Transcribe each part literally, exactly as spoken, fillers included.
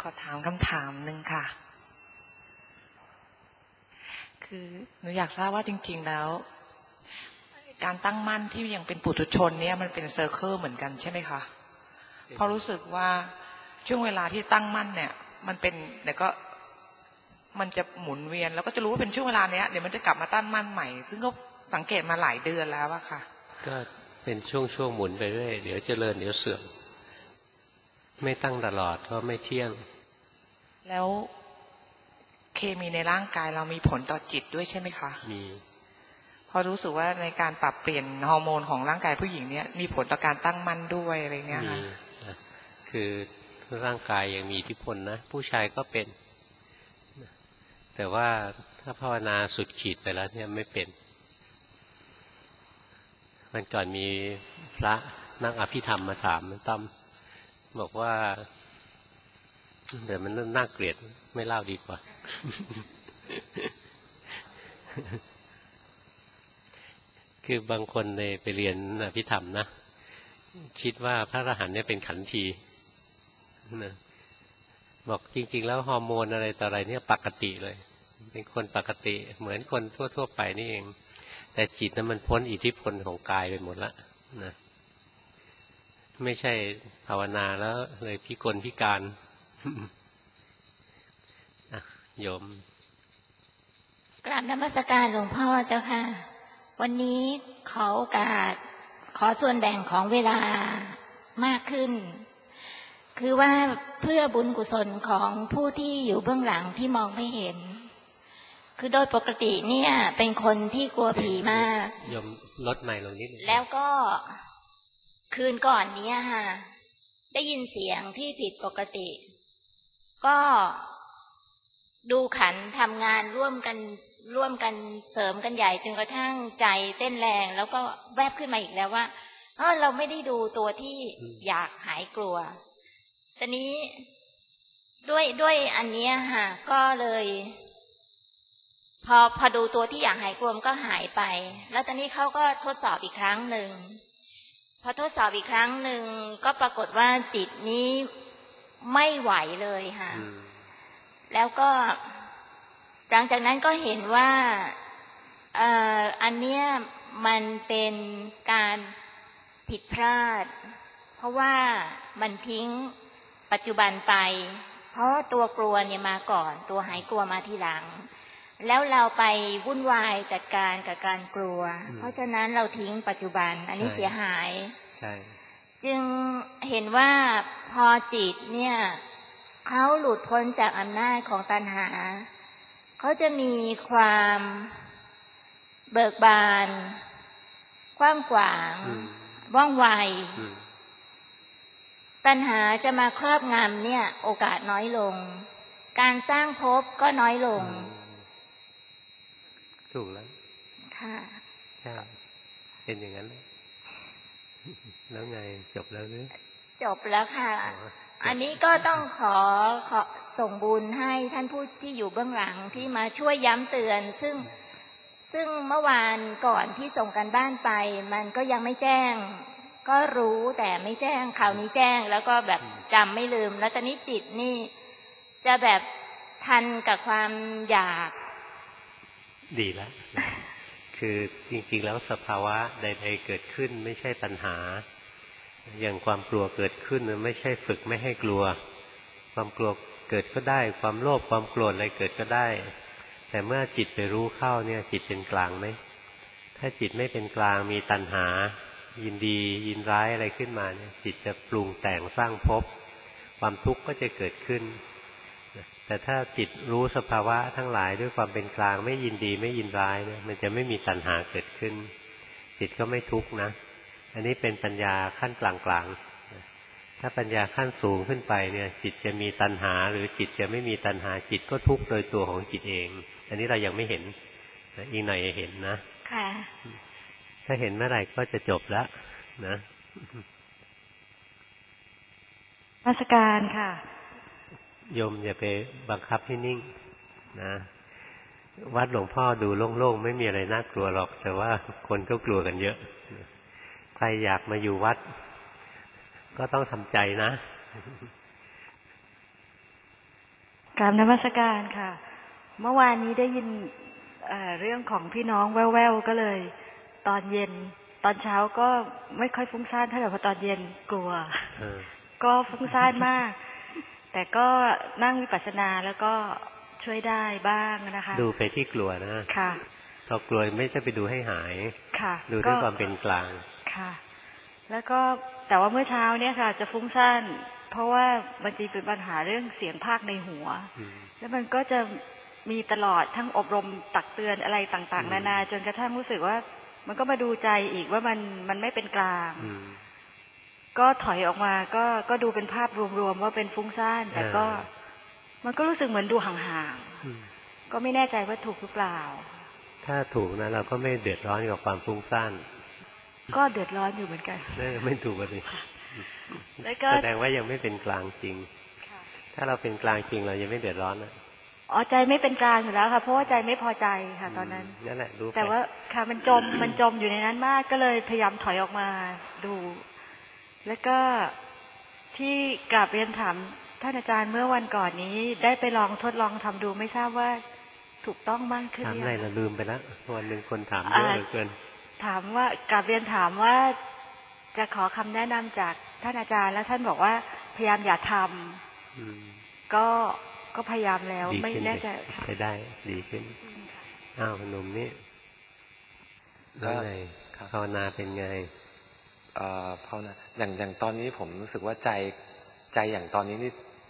ขอถามคำถามหนึ่งค่ะคือหนูอยากทราบว่าจริงๆแล้วการตั้งมั่นที่ยังเป็นปุถุชนเนี่ยมันเป็นเซอร์เคิลเหมือนกันใช่ไหมคะเพราะรู้สึกว่าช่วงเวลาที่ตั้งมั่นเนี่ยมันเป็นเดี๋ยวก็มันจะหมุนเวียนแล้วก็จะรู้ว่าเป็นช่วงเวลาเนี้ยเดี๋ยวมันจะกลับมาตั้งมั่นใหม่ซึ่งก็สังเกตมาหลายเดือนแล้วอะค่ะก็เป็นช่วงๆหมุนไปเรื่อยเดี๋ยวเจริญเดี๋ยวเสื่อมไม่ตั้งตลอดก็ไม่เที่ยงแล้วเคมีในร่างกายเรามีผลต่อจิตด้วยใช่ไหมคะมีพอรู้สึกว่าในการปรับเปลี่ยนฮอร์โมนของร่างกายผู้หญิงเนี่ยมีผลต่อการตั้งมั่นด้วยอะไรเงี้ยค่ะคือร่างกายยังมีอิทธิพลนะผู้ชายก็เป็นแต่ว่าถ้าภาวนาสุดขีดไปแล้วเนี่ยไม่เป็นมันก่อนมีพระนั่งอภิธรรมมาถามมันตั้มบอกว่าเดี๋ยวมันเริ่มน่าเกลียดไม่เล่าดีกว่า คือบางคนในไปเรียนอภิธรรมนะคิดว่าพระอรหันต์เนี่ยเป็นขันธ์ทีนะบอกจริงๆแล้วฮอร์โมนอะไรต่ออะไรเนี่ยปกติเลยเป็นคนปกติเหมือนคนทั่วๆไปนี่เองแต่จิตนั้นมันพ้นอิทธิพลของกายไปหมดละนะไม่ใช่ภาวนาแล้วเลยพิกลพิการโยมกราบนมัสการหลวงพ่อเจ้าค่ะวันนี้ขอโอกาสขอส่วนแบ่งของเวลามากขึ้นคือว่าเพื่อบุญกุศลของผู้ที่อยู่เบื้องหลังที่มองไม่เห็นคือโดยปกติเนี่ยเป็นคนที่กลัวผีมากยมลดใหม่ลงนิดแล้วก็คืนก่อนนี้ค่ะได้ยินเสียงที่ผิดปกติก็ดูขันทำงานร่วมกันร่วมกันเสริมกันใหญ่จนกระทั่งใจเต้นแรงแล้วก็แวบขึ้นมาอีกแล้วว่าเออเราไม่ได้ดูตัวที่อยากหายกลัวตอนนี้ด้วยด้วยอันนี้ค่ะก็เลยพอพอดูตัวที่อยากหายกลัวก็หายไปแล้วตอนนี้เขาก็ทดสอบอีกครั้งหนึ่งพอทดสอบอีกครั้งหนึ่งก็ปรากฏว่าจิตนี้ไม่ไหวเลยค่ะแล้วก็หลังจากนั้นก็เห็นว่าเอ่ออันเนี้ยมันเป็นการผิดพลาดเพราะว่ามันทิ้งปัจจุบันไปเพราะตัวกลัวเนี่ยมาก่อนตัวหายกลัวมาทีหลังแล้วเราไปวุ่นวายจัดการกับการกลัวเพราะฉะนั้นเราทิ้งปัจจุบันอันนี้เสียหายจึงเห็นว่าพอจิตเนี่ยเขาหลุดพ้นจากอำนาจของตัณหาเขาจะมีความเบิกบานกว้างขวางว่องไวตัณหาจะมาครอบงำเนี่ยโอกาสน้อยลงการสร้างภพก็น้อยลงถูกแล้วค่ะใช่เป็นอย่างนั้นแล้วไงจบแล้วหรือจบแล้วค่ะอันนี้ก็ต้องขอขอส่งบุญให้ท่านผู้ที่อยู่เบื้องหลังที่มาช่วยย้ำเตือนซึ่งซึ่งเมื่อวานก่อนที่ส่งกันบ้านไปมันก็ยังไม่แจ้งก็รู้แต่ไม่แจ้งคราวนี้แจ้งแล้วก็แบบจำไม่ลืมแล้วตอนนี้จิตนี่จะแบบทันกับความอยากดีแล้วคือจริงๆแล้วสภาวะใดๆเกิดขึ้นไม่ใช่ปัญหาอย่างความกลัวเกิดขึ้นไม่ใช่ฝึกไม่ให้กลัวความกลัวเกิดก็ได้ความโลภความโกรธอะไรเกิดก็ได้แต่เมื่อจิตไปรู้เข้าเนี่ยจิตเป็นกลางไหมถ้าจิตไม่เป็นกลางมีตัณหายินดียินร้ายอะไรขึ้นมาเนี่ยจิตจะปรุงแต่งสร้างภพความทุกข์ก็จะเกิดขึ้นแต่ถ้าจิตรู้สภาวะทั้งหลายด้วยความเป็นกลางไม่ยินดีไม่ยินร้ายเนี่ยมันจะไม่มีตัณหาเกิดขึ้นจิตก็ไม่ทุกข์นะอันนี้เป็นปัญญาขั้นกลางๆถ้าปัญญาขั้นสูงขึ้นไปเนี่ยจิตจะมีตัณหาหรือจิตจะไม่มีตัณหาจิตก็ทุกข์โดยตัวของจิตเองอันนี้เรายังไม่เห็นอีกหน่อยจะเห็นนะค่ะถ้าเห็นเมื่อไหร่ก็จะจบแล้วนะราชการค่ะโยมอย่าไปบังคับให้นิ่งนะวัดหลวงพ่อดูโล่งๆไม่มีอะไรน่ากลัวหรอกแต่ว่าคนก็กลัวกันเยอะใครอยากมาอยู่วัดก็ต้องทำใจนะกราบนมัสการค่ะ เมื่อวานนี้ได้ยินเอ่อเรื่องของพี่น้องแว่วๆก็เลย ตอนเย็นตอนเช้าก็ไม่ค่อยฟุ้งซ่านเท่าไหร่พอตอนเย็นกลัว ก็ฟุ้งซ่านมาก แต่ก็นั่งวิปัสสนาแล้วก็ช่วยได้บ้างนะคะดูไปที่กลัวนะค่ะพอกลัวไม่ใช่ไปดูให้หายค่ะดูด้วยความเป็นกลางค่ะแล้วก็แต่ว่าเมื่อเช้าเนี่ยค่ะจะฟุ้งซ่านเพราะว่ามันจะเป็นปัญหาเรื่องเสียงภาคในหัวแล้วมันก็จะมีตลอดทั้งอบรมตักเตือนอะไรต่างๆนานาจนกระทั่งรู้สึกว่ามันก็มาดูใจอีกว่ามันมันไม่เป็นกลางก็ถอยออกมาก็ก็ดูเป็นภาพรวมๆว่าเป็นฟุ้งซ่านแต่ก็มันก็รู้สึกเหมือนดูห่างๆก็ไม่แน่ใจว่าถูกหรือเปล่าถ้าถูกนะเราก็ไม่เดือดร้อนกับความฟุ้งซ่านก็เดือดร้อนอยู่เหมือนกันไม่ถูกเลยแสดงว่ายังไม่เป็นกลางจริงถ้าเราเป็นกลางจริงเรายังไม่เดือดร้อนนะอ๋อใจไม่เป็นกลางอยู่แล้วค่ะเพราะว่าใจไม่พอใจค่ะตอนนั้นนั่นแหละรู้แต่ว่าค่ะมันจมมันจมอยู่ในนั้นมากก็เลยพยายามถอยออกมาดูแล้วก็ที่กราบเรียนถามท่านอาจารย์เมื่อวันก่อนนี้ได้ไปลองทดลองทำดูไม่ทราบว่าถูกต้องบ้างขึ้นถามอะไรเราลืมไปแล้ววันหนึ่งคนถามเยอะเหลือเกินถามว่ากราบเรียนถามว่าจะขอคำแนะนำจากท่านอาจารย์แล้วท่านบอกว่าพยายามอย่าทำก็ก็พยายามแล้วไม่แน่ใจไปได้ดีขึ้นอ้าวหนุ่มนี่แล้วไงภาวนาเป็นไงเอ่อภาวนาอย่างอย่างตอนนี้ผมรู้สึกว่าใจใจอย่างตอนนี้นี่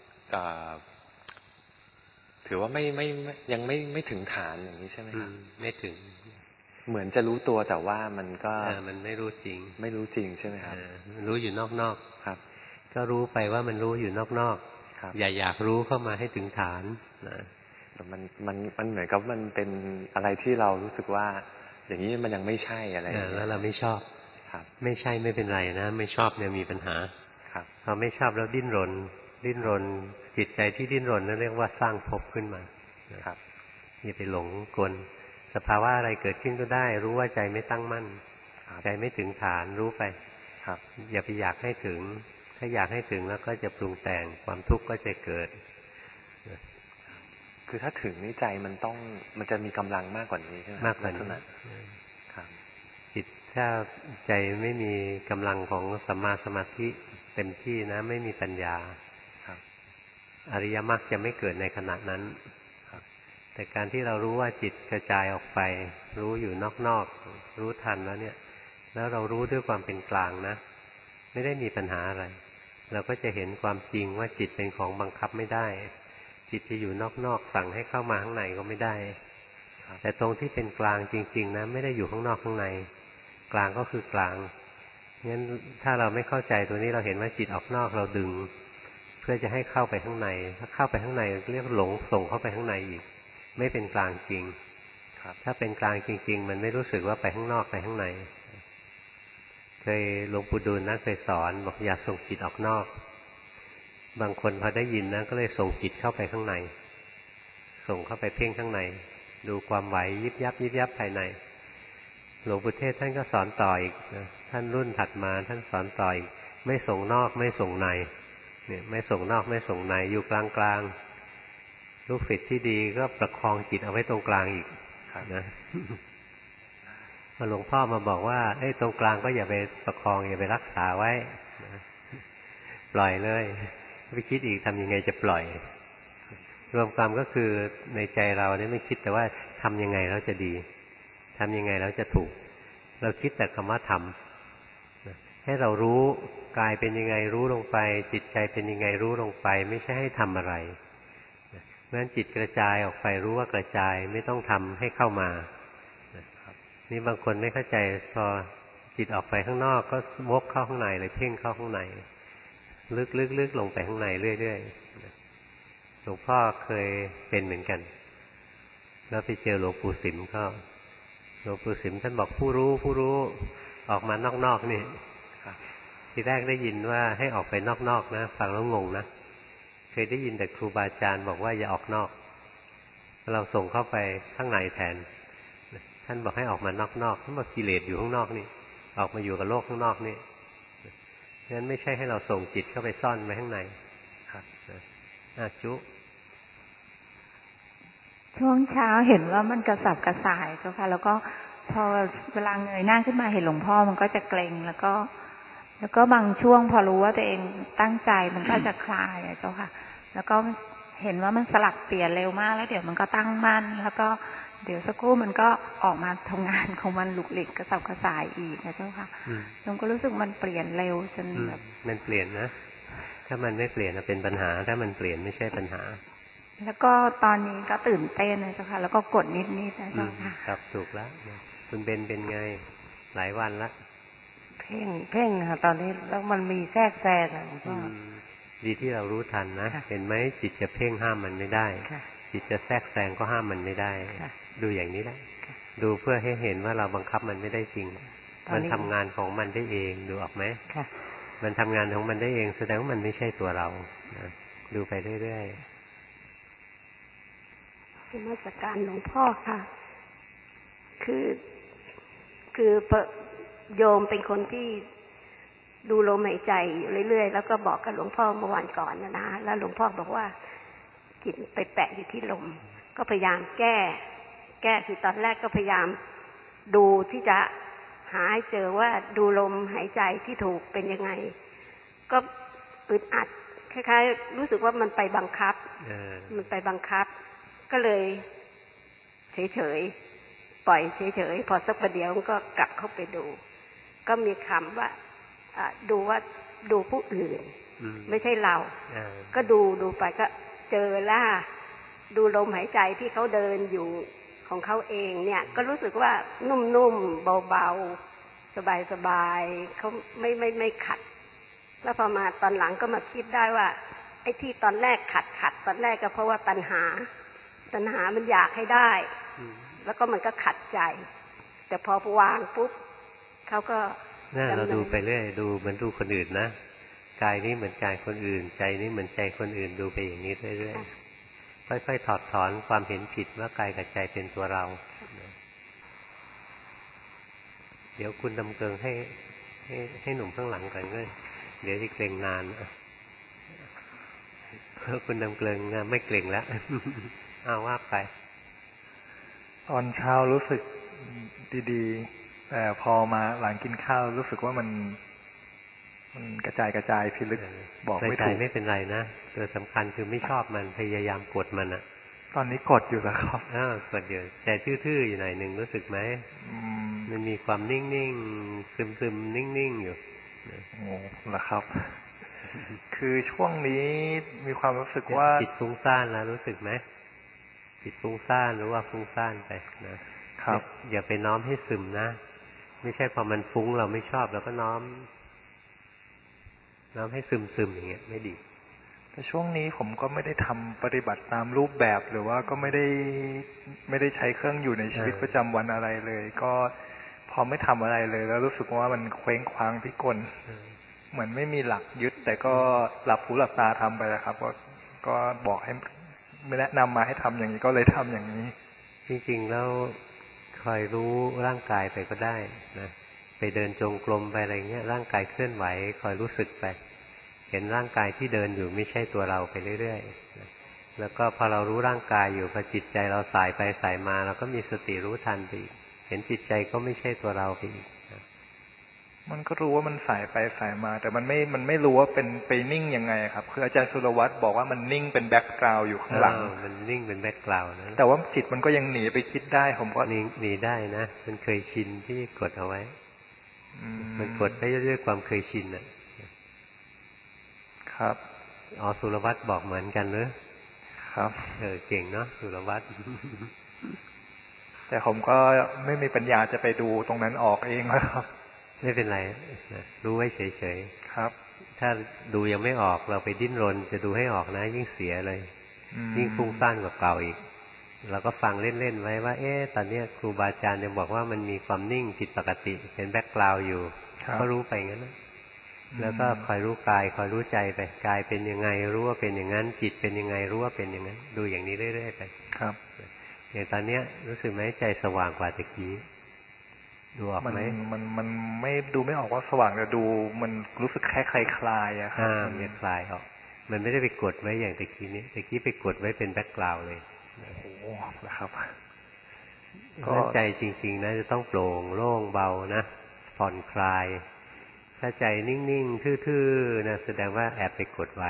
ถือว่าไม่ไม่ยังไม่ไม่ถึงฐานอย่างนี้ใช่ไหมครับไม่ถึงเหมือนจะรู้ตัวแต่ว่ามันก็มันไม่รู้จริงไม่รู้จริงใช่ไหมครับรู้อยู่นอกๆครับก็รู้ไปว่ามันรู้อยู่นอกๆอย่าอยากรู้เข้ามาให้ถึงฐานนะแต่มันมันมันเหมือนกับมันเป็นอะไรที่เรารู้สึกว่าอย่างนี้มันยังไม่ใช่อะไรแล้วเราไม่ชอบครับไม่ใช่ไม่เป็นไรนะไม่ชอบเนี่ยมีปัญหาครับพอไม่ชอบแล้วดิ้นรนดิ้นรนจิตใจที่ดิ้นรนนั่นเรียกว่าสร้างภพขึ้นมาครับอย่าไปหลงกลสภาวะอะไรเกิดขึ้นก็ได้รู้ว่าใจไม่ตั้งมั่นใจไม่ถึงฐานรู้ไปครับอย่าไปอยากให้ถึงถ้าอยากให้ถึงแล้วก็จะปรุงแต่งความทุกข์ก็จะเกิดคือถ้าถึงนี่ใจมันต้องมันจะมีกำลังมากกว่านี้ใช่ไหมมากกว่านี้ครับจิตถ้าใจไม่มีกำลังของสัมมาสมาธิเต็มที่นะไม่มีปัญญาครับอริยมรรคจะไม่เกิดในขณะนั้นแต่การที่เรารู้ว่าจิตกระจายออกไปรู้อยู่นอกๆรู้ทันแล้วเนี่ยแล้วเรารู้ด้วยความเป็นกลางนะไม่ได้มีปัญหาอะไรเราก็จะเห็นความจริงว่าจิตเป็นของบังคับไม่ได้จิตจะอยู่นอกๆสั่งให้เข้ามาข้างในก็ไม่ได้แต่ตรงที่เป็นกลางจริงๆนะไม่ได้อยู่ข้างนอกข้างในกลางก็คือกลางงั้นถ้าเราไม่เข้าใจตัวนี้เราเห็นว่าจิตออกนอกเราดึงเพื่อจะให้เข้าไปข้างในถ้าเข้าไปข้างในเรียกหลงส่งเข้าไปข้างในอีกไม่เป็นกลางจริงครับถ้าเป็นกลางจริงๆมันไม่รู้สึกว่าไปข้างนอกไปข้างในเคยหลวงปู่ดูลนะเคยสอนบอกอย่าส่งจิตออกนอกบางคนพอได้ยินนะก็เลยส่งจิตเข้าไปข้างในส่งเข้าไปเพ่งข้างในดูความไหวยิบยับยิบยับภายในหลวงปู่เทศท่านก็สอนต่ออีกนะท่านรุ่นถัดมาท่านสอนต่ออีกไม่ส่งนอกไม่ส่งในเนี่ยไม่ส่งนอกไม่ส่งในอยู่กลางกลางลูกศิษย์ที่ดีก็ประคองจิตเอาไว้ตรงกลางอีกนะหลวงพ่อมาบอกว่าไอ้ตรงกลางก็อย่าไปประคองอย่าไปรักษาไว้นะปล่อยเลยไปคิดอีกทำยังไงจะปล่อยรวมความก็คือในใจเราเนี่ยไม่คิดแต่ว่าทำยังไงแล้วจะดีทำยังไงแล้วจะถูกเราคิดแต่คำว่าทำให้เรารู้กายเป็นยังไงรู้ลงไปจิตใจเป็นยังไงรู้ลงไปไม่ใช่ให้ทำอะไรเพราะฉะนั้นจิตกระจายออกไปรู้ว่ากระจายไม่ต้องทำให้เข้ามานี่บางคนไม่เข้าใจพอจิตออกไปข้างนอกก็วกเข้าข้างในเลยเพ่งเข้าข้างในลึกๆๆลงไปข้างในเรื่อยๆหลวงพ่อเคยเป็นเหมือนกันแล้วไปเจอหลวงปู่สิมก็หลวงปู่สิมท่านบอกผู้รู้ผู้รู้ออกมานอกๆนี่ทีแรกได้ยินว่าให้ออกไปนอกๆนะฟังแล้วงงนะเคยได้ยินแต่ครูบาอาจารย์บอกว่าอย่าออกนอกเราส่งเข้าไปข้างในแทนท่านบอกให้ออกมานอกๆท่านบอกกิเลสอยู่ข้างนอกนี่ออกมาอยู่กับโลกข้างนอกนี่งั้นไม่ใช่ให้เราส่งจิตเข้าไปซ่อนไว้ข้างในครับอาจุช่วงเช้าเห็นว่ามันกระสับกระส่ายเจ้าค่ะแล้วก็พอเวลาเงยหน้าขึ้นมาเห็นหลวงพ่อมันก็จะเกร็งแล้วก็ แล้วก็บางช่วงพอรู้ว่าตัวเองตั้งใจมันก็จะคลายอะเจ้าค่ะแล้วก็เห็นว่ามันสลับเปลี่ยนเร็วมากแล้วเดี๋ยวมันก็ตั้งมั่นแล้วก็เดี๋ยวสักครู่มันก็ออกมาทำงานของมันหลุกหลิกกระสับกระส่ายอีกนะเจ้าค่ะยมก็รู้สึกมันเปลี่ยนเร็วจนแบบมันเปลี่ยนนะถ้ามันไม่เปลี่ยนเป็นปัญหาถ้ามันเปลี่ยนไม่ใช่ปัญหาแล้วก็ตอนนี้ก็ตื่นเต้นนะเจ้าค่ะแล้วก็กดนิดนิดนะเจ้าค่ะครับถูกแล้วคุณเบนเป็นไงหลายวันละเพ่งเพ่งค่ะตอนนี้แล้วมันมีแทรกแซงอ่ะก็ดีที่เรารู้ทันนะเห็นไหมจิตจะเพ่งห้ามมันไม่ได้จิตจะแทรกแซงก็ห้ามมันไม่ได้ดูอย่างนี้แหละดูเพื่อให้เห็นว่าเราบังคับมันไม่ได้จริงมันทำงานของมันได้เองดูออกไหมมันทำงานของมันได้เองแสดงว่ามันไม่ใช่ตัวเราดูไปเรื่อยๆนมัสการหลวงพ่อค่ะคือคือโยมเป็นคนที่ดูลมหายใจอยู่เรื่อยๆแล้วก็บอกกับหลวงพ่อเมื่อวานก่อนนะนะแล้วหลวงพ่อบอกว่าจิตไปแปะอยู่ที่ลมก็พยายามแก้แก้คือตอนแรกก็พยายามดูที่จะหาให้เจอว่าดูลมหายใจที่ถูกเป็นยังไงก็อึดอัดคล้ายๆรู้สึกว่ามันไปบังคับมันไปบังคับก็เลยเฉยๆปล่อยเฉยๆพอสักประเดี๋ยวก็กลับเข้าไปดูก็มีคำว่าดูว่าดูผู้อื่นไม่ใช่เราก็ดูดูไปก็เจอล่าดูลมหายใจที่เขาเดินอยู่ของเขาเองเนี่ยก็รู้สึกว่านุ่มๆเบาๆสบายๆเขาไม่ไม่ไม่ขัดแล้วพอมาตอนหลังก็มาคิดได้ว่าไอ้ที่ตอนแรกขัดขัดตอนแรกก็เพราะว่าตัณหาตัณหามันอยากให้ได้แล้วก็มันก็ขัดใจแต่พอวางปุ๊บเขาก็น่าเราดูไปเรื่อยดูเหมือนดูคนอื่นนะกายนี้เหมือนกายคนอื่นใจนี้เหมือนใจคนอื่นดูไปอย่างนี้เรื่อยๆค่อยๆถอดถอนความเห็นผิดว่ากายกับใจเป็นตัวเราเดี๋ยวคุณดำเกิงให้ให้ให้หนุ่มข้างหลังก่อนก็เดี๋ยวที่เกรงนานคุณดำเกิงไม่เกรงแล้วเอาว่าไปตอนเช้ารู้สึกดีๆแต่พอมาหลังกินข้าวรู้สึกว่ามันมันกระจายกระจายพิลึกบอกไม่ถูกไม่เป็นไรนะตัวสำคัญคือไม่ชอบมันพยายามกดมันอ่ะตอนนี้กดอยู่แล้วครับอ้าวกดอยู่แต่ทื่อๆอยู่หน่อยหนึ่งรู้สึกไหมมันมีความนิ่งๆซึมๆนิ่งๆอยู่โอ้เหรอครับ คือช่วงนี้มีความรู้สึกว่าจิตฟุ้งซ่านแล้วรู้สึกไหมจิตฟุ้งซ่านหรือว่าฟุ้งซ่านไปนะครับอย่าไปน้อมให้ซึมนะไม่ใช่พอมันฟุ้งเราไม่ชอบแล้วก็น้อมน้อมให้ซึมซึมอย่างเงี้ยไม่ดีแต่ช่วงนี้ผมก็ไม่ได้ทำปฏิบัติตามรูปแบบหรือว่าก็ไม่ได้ไม่ได้ใช้เครื่องอยู่ในชีวิตประจำวันอะไรเลยก็พอไม่ทำอะไรเลยแล้วรู้สึกว่ามันเคว้งคว้างพิกลเหมือนไม่มีหลักยึดแต่ก็หลับหูหลับตาทำไปแล้วครับก็ก็บอกให้ไม่แนะนำมาให้ทำอย่างนี้ก็เลยทำอย่างนี้จริงๆแล้วคอยรู้ร่างกายไปก็ได้นะไปเดินจงกรมไปอะไรเงี้ยร่างกายเคลื่อนไหวคอยรู้สึกไปเห็นร่างกายที่เดินอยู่ไม่ใช่ตัวเราไปเรื่อยๆนะแล้วก็พอเรารู้ร่างกายอยู่พอจิตใจเราสายไปสายมาเราก็มีสติรู้ทันไปอีกเห็นจิตใจก็ไม่ใช่ตัวเราไปอีกนะมันก็รู้ว่ามันสายไปสายมาแต่มันไม่มันไม่รู้ว่าเป็นไปนิ่งยังไงครับคืออาจารย์สุรวัตรบอกว่ามันนิ่งเป็นแบ็คกราวด์อยู่ข้างหลังมันนิ่งเป็นแบ็คกราวด์นะแต่ว่าจิตมันก็ยังหนีไปคิดได้ผมก็หนีหนีได้นะมันเคยชินที่กดเอาไว้มันกดได้ด้วยความเคยชินอ่ะครับอ๋อสุรวัตรบอกเหมือนกันเนอะครับเออเก่งเนาะสุรวัตรแต่ผมก็ไม่มีปัญญาจะไปดูตรงนั้นออกเองนะครับไม่เป็นไรรู้ไว้เฉยๆครับถ้าดูยังไม่ออกเราไปดิ้นรนจะดูให้ออกนะยิ่งเสียเลยยิ่งฟุ้งซ่านกว่าเก่าอีกเราก็ฟังเล่นๆไว้ว่าเอ๊ะตอนนี้ครูบาอาจารย์ยังบอกว่ามันมีความนิ่งผิดปกติเป็นแบ็คกราวด์อยู่ก็รู้ไปงั้นนะแล้วก็คอยรู้กายคอยรู้ใจไปกายเป็นยังไงรู้ว่าเป็นอย่างนั้นจิตเป็นยังไงรู้ว่าเป็นอย่างนั้นดูอย่างนี้เรื่อยๆไปครับอย่างตอนเนี้ยรู้สึกไหมใจสว่างกว่าตะกี้ดูออกไหมมันมันไม่ดูไม่ออกว่าสว่างแต่ดูมันรู้สึกแค่คลายคลายอะครับมันจะคลายออกมันไม่ได้ไปกดไว้อย่างตะกี้นี้ตะกี้ไปกดไว้เป็นแบ็คกราวด์เลยโอ้โหนะครับก็ใจจริงๆนะจะต้องโปร่งโล่งเบานะผ่อนคลายถ้าใจนิ่งๆทื่อๆนะแสดงว่าแอบไปกดไว้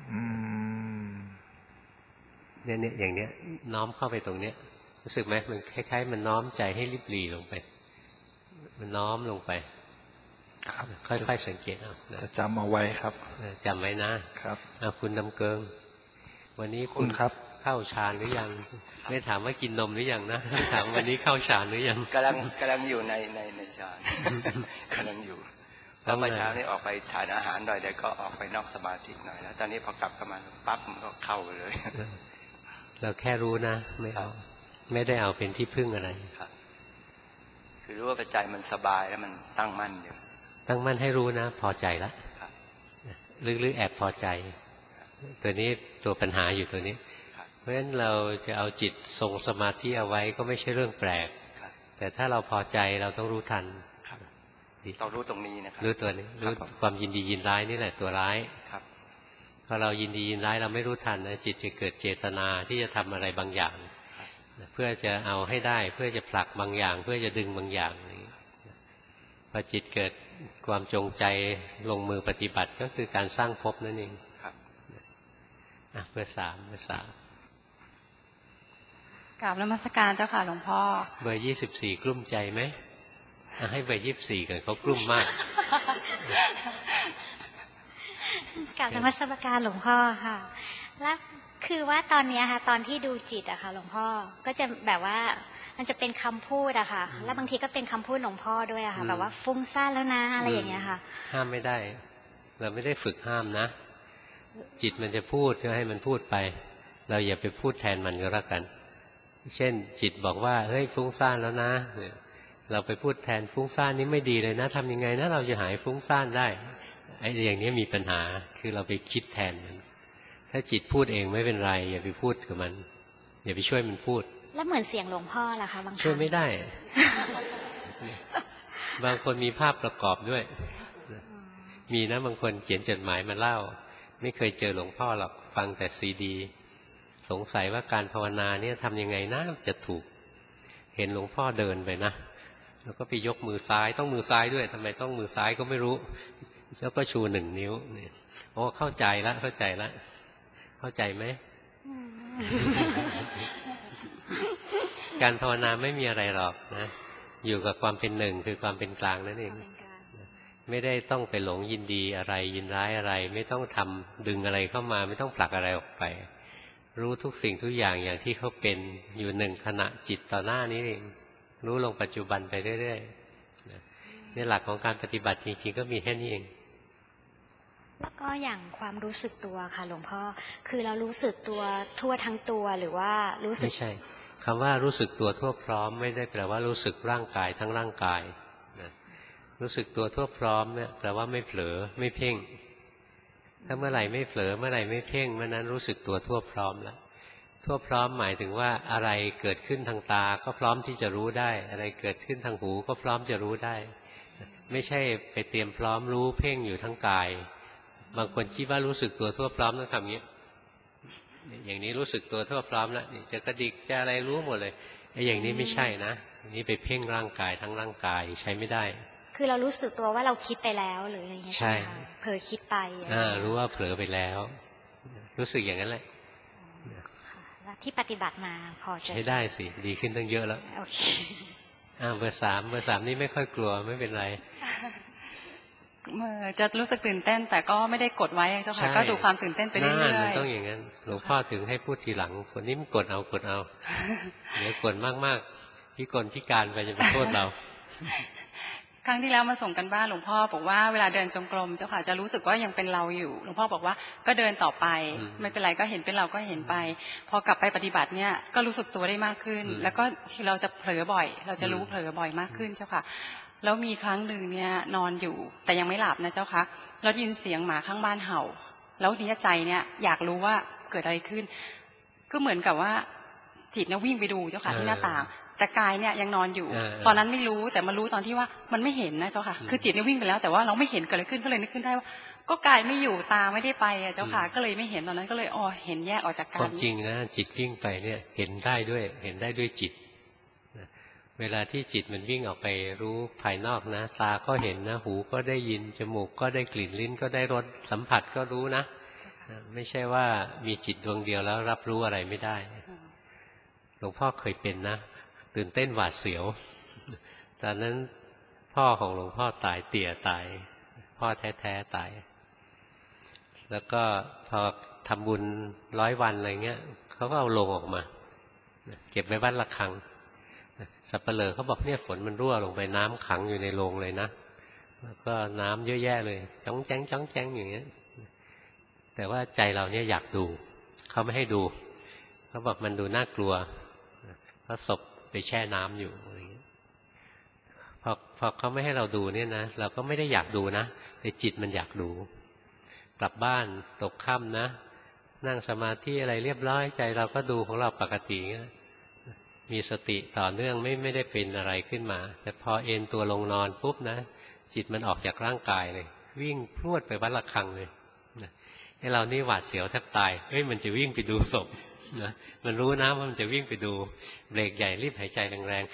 เนี่ยเนี่ยอย่างเนี้ยน้อมเข้าไปตรงเนี้ยรู้สึกไหมมันคล้ายๆมันน้อมใจให้ริบหรี่ลงไปมันน้อมลงไปครับค่อยๆสังเกตเอาจะจำเอาไว้ครับจำไว้นะครับคุณนำเกิงวันนี้คุณครับเข้าฌานหรือยังไม่ถามว่ากินนมหรือยังนะถามวันนี้เข้าฌานหรือยังกำลังกำลังอยู่ในในในฌานกำลังอยู่แล้วเมื่อเช้านี้ออกไปทานอาหารหน่อยเดี๋ยวก็ออกไปนอกสมาธิหน่อยแล้วตอนนี้พอกลับเข้ามาปั๊บมันก็เข้าเลยเราแค่รู้นะไม่เอาไม่ได้เอาเป็นที่พึ่งอะไรครับคือรู้ว่าใจมันสบายแล้วมันตั้งมั่นอยู่ตั้งมั่นให้รู้นะพอใจแล้วลึกๆแอบพอใจตัวนี้ตัวปัญหาอยู่ตัวนี้เพราะฉะนั้นเราจะเอาจิตทรงสมาธิเอาไว้ก็ไม่ใช่เรื่องแปลกแต่ถ้าเราพอใจเราต้องรู้ทันต้องรู้ตรงนี้นะครับรู้ตัวนี้รู้ความยินดียินร้ายนี่แหละตัวร้ายครับพอเรายินดียินร้ายเราไม่รู้ทันนะจิตจะเกิดเจตนาที่จะทำอะไรบางอย่างเพื่อจะเอาให้ได้เพื่อจะผลักบางอย่างเพื่อจะดึงบางอย่างพอจิตเกิดความจงใจลงมือปฏิบัติก็คือการสร้างภพนั่นเองครับอ่ะเบอร์สามเบอร์สามกราบนมัสการเจ้าค่ะหลวงพ่อเบอร์ยี่สิบสี่กลุ้มใจไหมให้เบอร์ยี่สิบสี่กันเขากลุ้มมากกราบนมัสการหลวงพ่อค่ะแล้วคือว่าตอนนี้ค่ะตอนที่ดูจิตอะค่ะหลวงพ่อก็จะแบบว่ามันจะเป็นคำพูดอะค่ะแล้วบางทีก็เป็นคำพูดหลวงพ่อด้วยอะค่ะแบบว่าฟุ้งซ่านแล้วนะอะไรอย่างเงี้ยค่ะห้ามไม่ได้เราไม่ได้ฝึกห้ามนะจิตมันจะพูดก็ให้มันพูดไปเราอย่าไปพูดแทนมันก็แล้วกันเช่นจิตบอกว่าเฮ้ยฟุ้งซ่านแล้วนะเราไปพูดแทนฟุ้งซ่านนี้ไม่ดีเลยนะทำยังไงนะเราจะหายฟุ้งซ่านได้ไอ้อย่างนี้มีปัญหาคือเราไปคิดแทนมันถ้าจิตพูดเองไม่เป็นไรอย่าไปพูดกับมันอย่าไปช่วยมันพูดแล้วเหมือนเสียงหลวงพ่อล่ะคะบางครั้งช่วยไม่ได้ บางคนมีภาพประกอบด้วยมีนะบางคนเขียนจดหมายมาเล่าไม่เคยเจอหลวงพ่อหรอกฟังแต่ซีดีสงสัยว่าการภาวนาเนี่ยทำยังไงนะจะถูกเห็นหลวงพ่อเดินไปนะแล้วก็ไปยกมือซ้ายต้องมือซ้ายด้วยทำไมต้องมือซ้ายก็ไม่รู้แล้วก็ชูหนึ่งนิ้วเนี่ยโอ้เข้าใจละเข้าใจละเข้าใจไหม การภาวนาไม่มีอะไรหรอกนะอยู่กับความเป็นหนึ่งคือความเป็นกลางนั่นเองไม่ได้ต้องไปหลงยินดีอะไรยินร้ายอะไรไม่ต้องทำดึงอะไรเข้ามาไม่ต้องผลักอะไรออกไปรู้ทุกสิ่งทุกอย่างอย่างที่เขาเป็นอยู่หนึ่งขณะจิตต่อหน้านี้เองรู้ลงปัจจุบันไปเรื่อยๆนี่หลักของการปฏิบัติจริงๆก็มีแค่นี้เองก็อย่างความรู้สึกตัวค่ะหลวงพ่อคือเรารู้สึกตัวทั่วทั้งตัวหรือว่ารู้สึกไม่ใช่คำว่ารู้สึกตัวทั่วพร้อมไม่ได้แปลว่ารู้สึกร่างกายทั้งร่างกายนะรู้สึกตัวทั่วพร้อมเนี่ยแปลว่าไม่เผลอไม่เพ่งถ้าเมื่อไหร่ไม่เผลอเมื่อไหร่ไม่เพ่งเมื่อนั้นรู้สึกตัวทั่วพร้อมแล้วทั่วพร้อมหมายถึงว่าอะไรเกิดขึ้นทางตาก็พร้อมที่จะรู้ได้อะไรเกิดขึ้นทางหูก็พร้อมจะรู้ได้ไม่ใช่ไปเตรียมพร้อมรู้เพ่งอยู่ทั้งกายบางคนคิดว่ารู้สึกตัวทั่วพร้อมต้องทำอย่างนี้อย่างนี้รู้สึกตัวทั่วพร้อมแล้วนี่จะกระดิกจะอะไรรู้หมดเลยไอ้อย่างนี้ไม่ใช่นะนี่ไปเพ่งร่างกายทั้งร่างกายใช้ไม่ได้คือเรารู้สึกตัวว่าเราคิดไปแล้วหรืออะไรอย่างเงี้ยใช่เผลอคิดไปอ่ารู้ว่าเผลอไปแล้วรู้สึกอย่างนั้นแหละที่ปฏิบัติมาพอจะใช้ได้สิดีขึ้นตั้งเยอะแล้วโอเคอ่าเบอร์สามเบอร์สามนี่ไม่ค่อยกลัวไม่เป็นไรจะรู้สึกตื่นเต้นแต่ก็ไม่ได้กดไว้เจ้าค่ะก็ดูความตื่นเต้นไปเรื่อยๆมันต้องอย่างนั้นหลวงพ่อถึงให้พูดทีหลังคนนี้มันกดเอากดเอาเดี๋ยวกดมากๆพี่กลพิการไปจะเป็นโทษเราครั้งที่แล้วมาส่งกันบ้านหลวงพ่อบอกว่าเวลาเดินจงกรมเจ้าค่ะจะรู้สึกว่ายังเป็นเราอยู่หลวงพ่อบอกว่าก็เดินต่อไปไม่เป็นไรก็เห็นเป็นเราก็เห็นไปพอกลับไปปฏิบัติเนี่ยก็รู้สึกตัวได้มากขึ้นแล้วก็เราจะเผลอบ่อยเราจะรู้เผลอบ่อยมากขึ้นเจ้าค่ะแล้วมีครั้งหนึ่งเนี่ยนอนอยู่แต่ยังไม่หลับนะเจ้าค่ะแล้วยินเสียงหมาข้างบ้านเห่าแล้วนี้ใจเนี่ยอยากรู้ว่าเกิดอะไรขึ้นก็เหมือนกับว่าจิตเนี่ยวิ่งไปดูเจ้าค่ะที่หน้าต่างแต่กายเนี่ยยังนอนอยู่ตอนนั้นไม่รู้แต่มารู้ตอนที่ว่ามันไม่เห็นนะเจ้าค่ะคือจิตเนี่ยวิ่งไปแล้วแต่ว่าเราไม่เห็นเกิดอะไรขึ้นก็เลยนึกขึ้นได้ว่าก็กายไม่อยู่ตาไม่ได้ไปอะเจ้าค่ะก็เลยไม่เห็นตอนนั้นก็เลยอ๋อเห็นแยกออกจากกายความจริงนะจิตวิ่งไปเนี่ยเห็นได้ด้วยเห็นได้ด้วยจิตเวลาที่จิตมันวิ่งออกไปรู้ภายนอกนะตาก็เห็นนะหูก็ได้ยินจมูกก็ได้กลิ่นลิ้นก็ได้รสสัมผัสก็รู้นะไม่ใช่ว่ามีจิตดวงเดียวแล้วรับรู้อะไรไม่ได้หลวงพ่อเคยเป็นนะตื่นเต้นหวาดเสียวตอนนั้นพ่อของหลวงพ่อตายเตี่ยตายพ่อแท้ๆตายแล้วก็พอทำบุญร้อยวันอะไรเงี้ยเขาก็เอาโลงออกมาเก็บไว้วัดระฆังสับเปลือเขาบอกเนี่ยฝนมันรั่วลงไปน้ำขังอยู่ในโลงเลยนะแล้วก็น้ำเยอะแยะเลยจ้องแจ้งจ้องแจ้งอย่างเงี้ยแต่ว่าใจเราเนี่ยอยากดูเขาไม่ให้ดูเขาบอกมันดูน่ากลัวเพราะศพไปแช่น้ำอยู่อะไรเงี้ยพอพอเขาไม่ให้เราดูเนี่ยนะเราก็ไม่ได้อยากดูนะแต่จิตมันอยากดูกลับบ้านตกค่ำนะนั่งสมาธิอะไรเรียบร้อยใจเราก็ดูของเราปกติเงี้ยมีสติต่อเนื่องไม่ไม่ได้เป็นอะไรขึ้นมาแต่พอเอนตัวลงนอนปุ๊บนะจิตมันออกจากร่างกายเลยวิ่งพรวดไปวัดระฆังเลยไอ้เรานี่หวาดเสียวแทบตายเฮ้ยมันจะวิ่งไปดูศพนะมันรู้นะว่ามันจะวิ่งไปดูเบรกใหญ่รีบหายใจแรง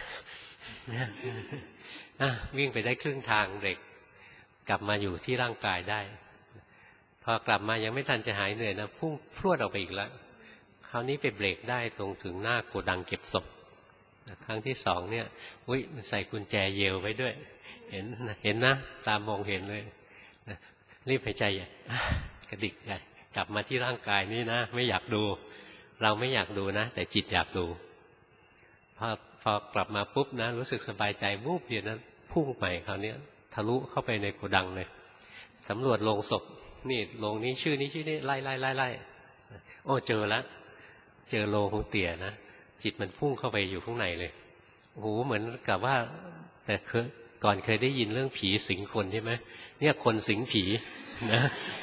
ๆวิ่งไปได้ครึ่งทางเบรกกลับมาอยู่ที่ร่างกายได้พอกลับมายังไม่ทันจะหายเหนื่อยนะพุ่งพรวดออกไปอีกแล้วคราวนี้ไปเบรกได้ตรงถึงหน้าโกดังเก็บศพครั้งที่สองเนี่ยอุ้ยมันใส่กุญแจเยลไว้ด้วยเห็นเห็นนะตามมองเห็นเลยรีบหายใจกระดิกใหญ่กลับมาที่ร่างกายนี้นะไม่อยากดูเราไม่อยากดูนะแต่จิตอยากดูพอพอกลับมาปุ๊บนะรู้สึกสบายใจวูบเดียวนั้นพุ่งไปคราวนี้ทะลุเข้าไปในโกดังเลยสำรวจโลงศพนี่โลงนี้ชื่อนี้ชื่อนี้ไล่ไล่ไล่ไล่โอ้เจอแล้วเจอโลงของเตี่ยนะจิตมันพุ่งเข้าไปอยู่ข้างในเลยโอ้โหเหมือนกับว่าแต่เคยก่อนเคยได้ยินเรื่องผีสิงคนใช่ไหมเนี่ยคนสิงผีนะ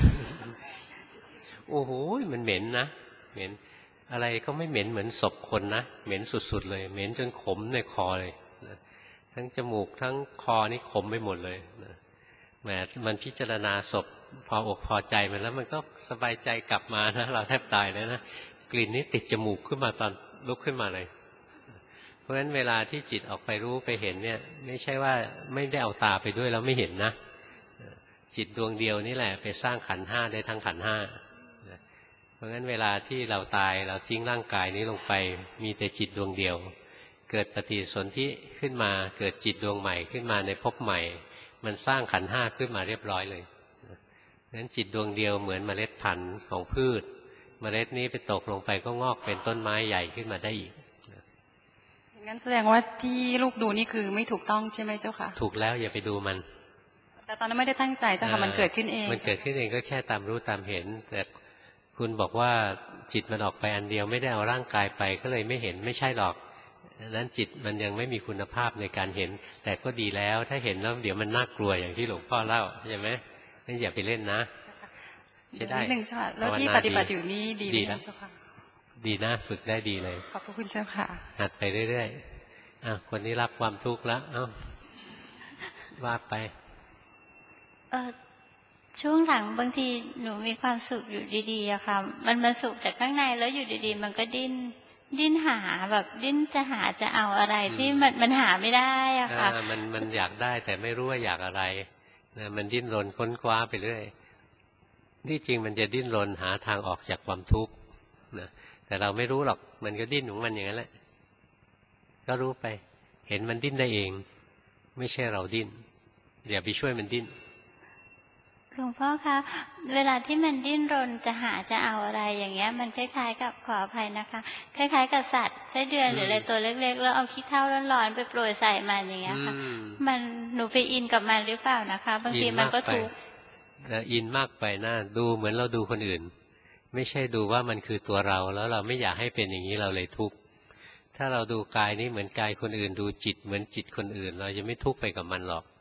โอ้โหมันเหม็นนะเหม็นอะไรก็ไม่เหม็นเหมือนศพคนนะเหม็นสุดๆเลยเหม็นจนขมในคอเลยนะทั้งจมูกทั้งคอนี่ขมไปหมดเลยนะแหมมันพิจารณาศพพออกพอใจมันแล้วมันก็สบายใจกลับมานะเราแทบตายแล้วนะกลิ่นนี้ติดจมูกขึ้นมาตอนลุกขึ้นมาเลยเพราะฉะนั้นเวลาที่จิตออกไปรู้ไปเห็นเนี่ยไม่ใช่ว่าไม่ได้เอาตาไปด้วยแล้วไม่เห็นนะจิตดวงเดียวนี่แหละไปสร้างขันธ์ห้าได้ทั้งขันธ์ห้าเพราะฉะนั้นเวลาที่เราตายเราทิ้งร่างกายนี้ลงไปมีแต่จิตดวงเดียวเกิดปฏิสนธิขึ้นมาเกิดจิตดวงใหม่ขึ้นมาในภพใหม่มันสร้างขันธ์ห้าขึ้นมาเรียบร้อยเลยนั้นจิตดวงเดียวเหมือนเมล็ดพันธุ์ของพืชเมล็ดนี้ไปตกลงไปก็งอกเป็นต้นไม้ใหญ่ขึ้นมาได้อีกอย่างนั้นแสดงว่าที่ลูกดูนี่คือไม่ถูกต้องใช่ไหมเจ้าค่ะถูกแล้วอย่าไปดูมันแต่ตอนนั้นไม่ได้ตั้งใจเจ้าค่ะมันเกิดขึ้นเองมันเกิดขึ้นเองก็แค่ตามรู้ตามเห็นแต่คุณบอกว่าจิตมันออกไปอันเดียวไม่ได้เอาร่างกายไปก็เลยไม่เห็นไม่ใช่หรอกนั้นจิตมันยังไม่มีคุณภาพในการเห็นแต่ก็ดีแล้วถ้าเห็นแล้วเดี๋ยวมันน่ากลัวอย่างที่หลวงพ่อเล่าใช่ไหมนั่นอย่าไปเล่นนะใช่ได้นิดนึงเจ้าค่ะแล้วที่ปฏิบัติอยู่นี่ดีไหมเจ้าค่ะดีนะฝึกได้ดีเลยขอบพระคุณเจ้าค่ะหัดไปเรื่อยๆอ่ะคนนี้รับความทุกข์แล้วเอ้าว่าไปเออช่วงหลังบางทีหนูมีความสุขอยู่ดีๆอะค่ะมันมันสุขแต่ข้างในแล้วอยู่ดีๆมันก็ดิ้นดิ้นหาแบบดิ้นจะหาจะเอาอะไรที่มันมันหาไม่ได้อะค่ะมันมันอยากได้แต่ไม่รู้ว่าอยากอะไรนะมันดิ้นรนค้นคว้าไปเรื่อยที่จริงมันจะดิ้นรนหาทางออกจากความทุกข์นะแต่เราไม่รู้หรอกมันก็ดิ้นของมันอย่างนั้นแหละก็รู้ไปเห็นมันดิ้นได้เองไม่ใช่เราดิ้นอย่าไปช่วยมันดิ้นหลวงพ่อคะเวลาที่มันดิ้นรนจะหาจะเอาอะไรอย่างเงี้ยมันคล้ายๆกับขออภัยนะคะคล้ายๆกับสัตว์ไส้เดือนหรืออะไรตัวเล็กๆแล้วเอาขี้เถ้าร้อนๆไปโปรยใส่มันอย่างเงี้ยค่ะมันหนูไปอินกับมันหรือเปล่านะคะบางทีมันก็ทุกข์อินมากไปนะดูเหมือนเราดูคนอื่นไม่ใช่ดูว่ามันคือตัวเราแล้วเราไม่อยากให้เป็นอย่างนี้เราเลยทุกข์ถ้าเราดูกายนี้เหมือนกายคนอื่นดูจิตเหมือนจิตคนอื่นเราจะไม่ทุกข์ไปกับมันหรอก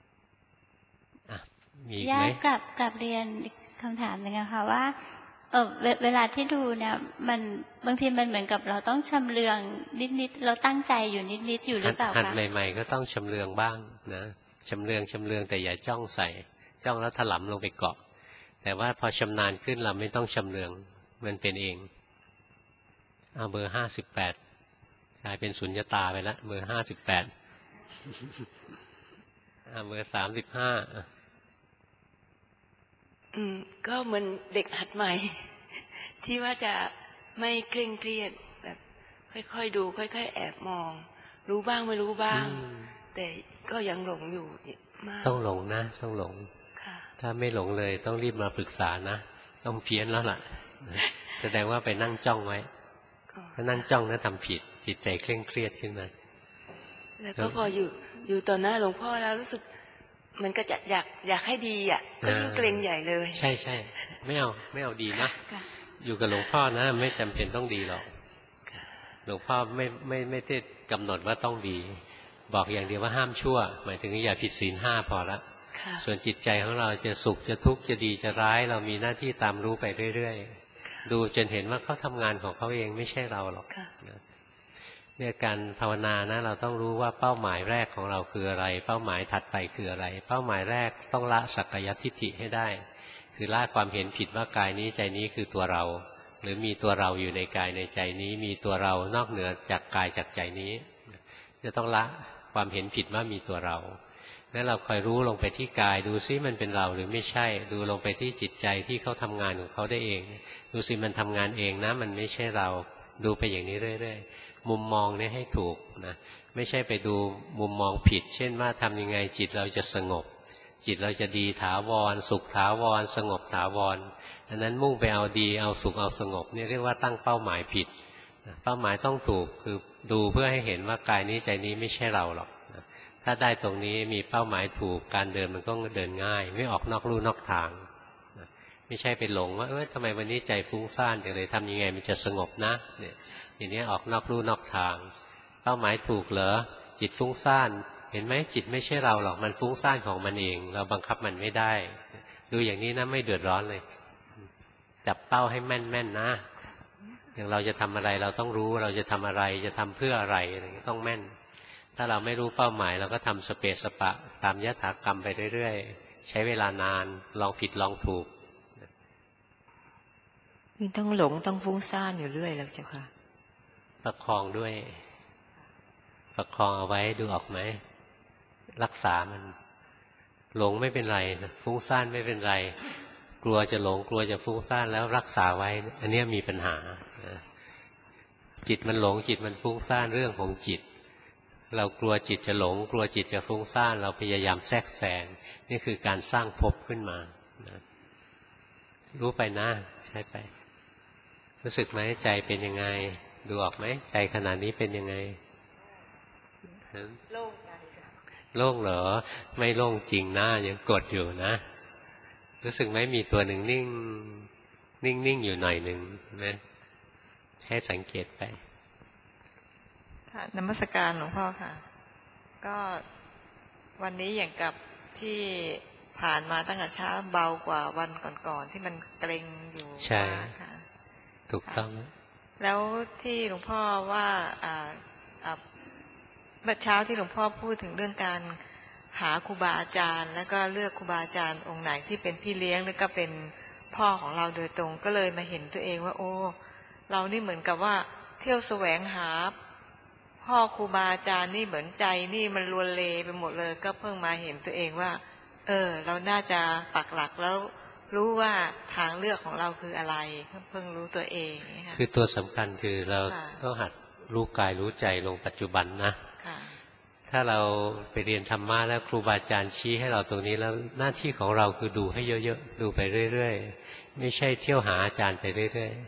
มีไหมกลับกลับเรียนคำถามหนึ่งค่ะว่าเออเวลาที่ดูเนี่ยมันบางทีมันเหมือนกับเราต้องชำเลืองนิดๆเราตั้งใจอยู่นิดๆอยู่หรือเปล่าคะหัดใหม่ๆก็ต้องชำเลืองบ้างนะชำเลืองชำเลืองแต่อย่าจ้องใส่จ้องแล้วถลำลงไปเกาะแต่ว่าพอชำนาญขึ้นเราไม่ต้องชำเลืองมันเป็นเองเอาเบอร์ห้าสิบแปดกลายเป็นสุญญตาไปแล้วเบอร์ห้าสิบแปดเอาเบอร์สามสิบห้าอืมก็เหมือนเด็กหัดใหม่ที่ว่าจะไม่เคร่งเครียดแบบค่อยๆดูค่อยๆแอบมองรู้บ้างไม่รู้บ้างแต่ก็ยังหลงอยู่มากต้องหลงนะต้องหลงถ้าไม่หลงเลยต้องรีบมาปรึกษานะต้องเพี้ยนแล้วล่ะแสดงว่าไปนั่งจ้องไว้ถ้านั่งจ้องนะทำผิดจิตใจเคร่งเครียดขึ้นมาแล้วก็พออยู่อยู่ต่อหน้าหลวงพ่อแล้วรู้สึกมันก็จะอยากอยากให้ดีอ่ะก็ยิ่งเกรงใหญ่เลยใช่ใช่ไม่เอาไม่เอาดีนะอยู่กับหลวงพ่อนะไม่จำเป็นต้องดีหรอกหลวงพ่อไม่ไม่ไม่ได้กำหนดว่าต้องดีบอกอย่างเดียวว่าห้ามชั่วหมายถึงอย่าผิดศีลห้าพอละส่วนจิตใจของเราจะสุขจะทุกข์จะดีจะร้ายเรามีหน้าที่ตามรู้ไปเรื่อยๆดูจนเห็นว่าเขาทำงานของเขาเองไม่ใช่เราหรอกเนี่ยการภาวนานะเราต้องรู้ว่าเป้าหมายแรกของเราคืออะไรเป้าหมายถัดไปคืออะไรเป้าหมายแรกต้องละสักกายทิฏฐิให้ได้คือละความเห็นผิดว่ากายนี้ใจนี้คือตัวเราหรือมีตัวเราอยู่ในกายในใจนี้มีตัวเรานอกเหนือจากกายจากใจนี้จะต้องละความเห็นผิดว่ามีตัวเราแล้วเราคอยรู้ลงไปที่กายดูซิมันเป็นเราหรือไม่ใช่ดูลงไปที่จิตใจที่เขาทำงานของเขาได้เองดูซิมันทำงานเองนะมันไม่ใช่เราดูไปอย่างนี้เรื่อยๆมุมมองนี้ให้ถูกนะไม่ใช่ไปดูมุมมองผิดเช่นว่าทำยังไงจิตเราจะสงบจิตเราจะดีถาวรสุขถาวรสงบถาวรอันนั้นมุ่งไปเอาดีเอาสุขเอาสงบนี่เรียกว่าตั้งเป้าหมายผิดเป้าหมายต้องถูกคือดูเพื่อให้เห็นว่ากายนี้ใจนี้ไม่ใช่เราหรอกถ้าได้ตรงนี้มีเป้าหมายถูกการเดินมันก็เดินง่ายไม่ออกนอกลู่นอกทางไม่ใช่ไปหลงว่าเออทำไมวันนี้ใจฟุ้งซ่านจังเลยทำยังไงมันจะสงบนะเนี่ยอย่างนี้ออกนอกลู่นอกทางเป้าหมายถูกเหรอจิตฟุ้งซ่านเห็นไหมจิตไม่ใช่เราหรอกมันฟุ้งซ่านของมันเองเราบังคับมันไม่ได้ดูอย่างนี้นะไม่เดือดร้อนเลยจับเป้าให้แม่นแม่นนะอย่างเราจะทำอะไรเราต้องรู้เราจะทำอะไรจะทำเพื่ออะไรอะไรต้องแม่นถ้าเราไม่รู้เป้าหมายเราก็ทำสเปสสปะตามยถากรรมไปเรื่อยๆใช้เวลานานลองผิดลองถูกต้องหลงต้องฟุ้งซ่านอยู่เรื่อยแล้วเจ้าค่ะประคองด้วยประคองเอาไว้ดูออกไหมรักษามันหลงไม่เป็นไรฟุ้งซ่านไม่เป็นไรกลัวจะหลงกลัวจะฟุ้งซ่านแล้วรักษาไว้อันนี้มีปัญหาจิตมันหลงจิตมันฟุ้งซ่านเรื่องของจิตเรากลัวจิตจะหลงกลัวจิตจะฟุ้งซ่านเราพยายามแทรกแซงนี่คือการสร้างภพขึ้นมานะรู้ไปนะใช่ไปรู้สึกไหมใจเป็นยังไงดูออกไหมใจขณะนี้เป็นยังไงโล่งใจโล่งเหรอไม่โล่งจริงนะยังกดอยู่นะรู้สึกไหมมีตัวหนึ่งนิ่งนิ่งนิ่งอยู่หน่อยหนึ่งนะให้สังเกตไปนมัสการหลวงพ่อค่ะก็วันนี้อย่างกับที่ผ่านมาตั้งแต่เช้าเบากว่าวันก่อนๆที่มันเกร็งอยู่ใช่ค่ะถูกต้องแล้วที่หลวงพ่อว่าอ่าอ่าเมื่อเช้าที่หลวงพ่อพูดถึงเรื่องการหาครูบาอาจารย์แล้วก็เลือกครูบาอาจารย์องค์ไหนที่เป็นพี่เลี้ยงแล้วก็เป็นพ่อของเราโดยตรงก็เลยมาเห็นตัวเองว่าโอ้เรานี่เหมือนกับว่าเที่ยวแสวงหาพ่อครูบาอาจารย์นี่เหมือนใจนี่มันลวนเลไปหมดเลยก็เพิ่งมาเห็นตัวเองว่าเออเราน่าจะปักหลักแล้วรู้ว่าทางเลือกของเราคืออะไรเพิ่งรู้ตัวเองคือตัวสำคัญคือเราต้องหัดรู้กายรู้ใจลงปัจจุบันนะถ้าเราไปเรียนธรรมะแล้วครูบาอาจารย์ชี้ให้เราตรงนี้แล้วหน้าที่ของเราคือดูให้เยอะๆดูไปเรื่อยๆไม่ใช่เที่ยวหาอาจารย์ไปเรื่อย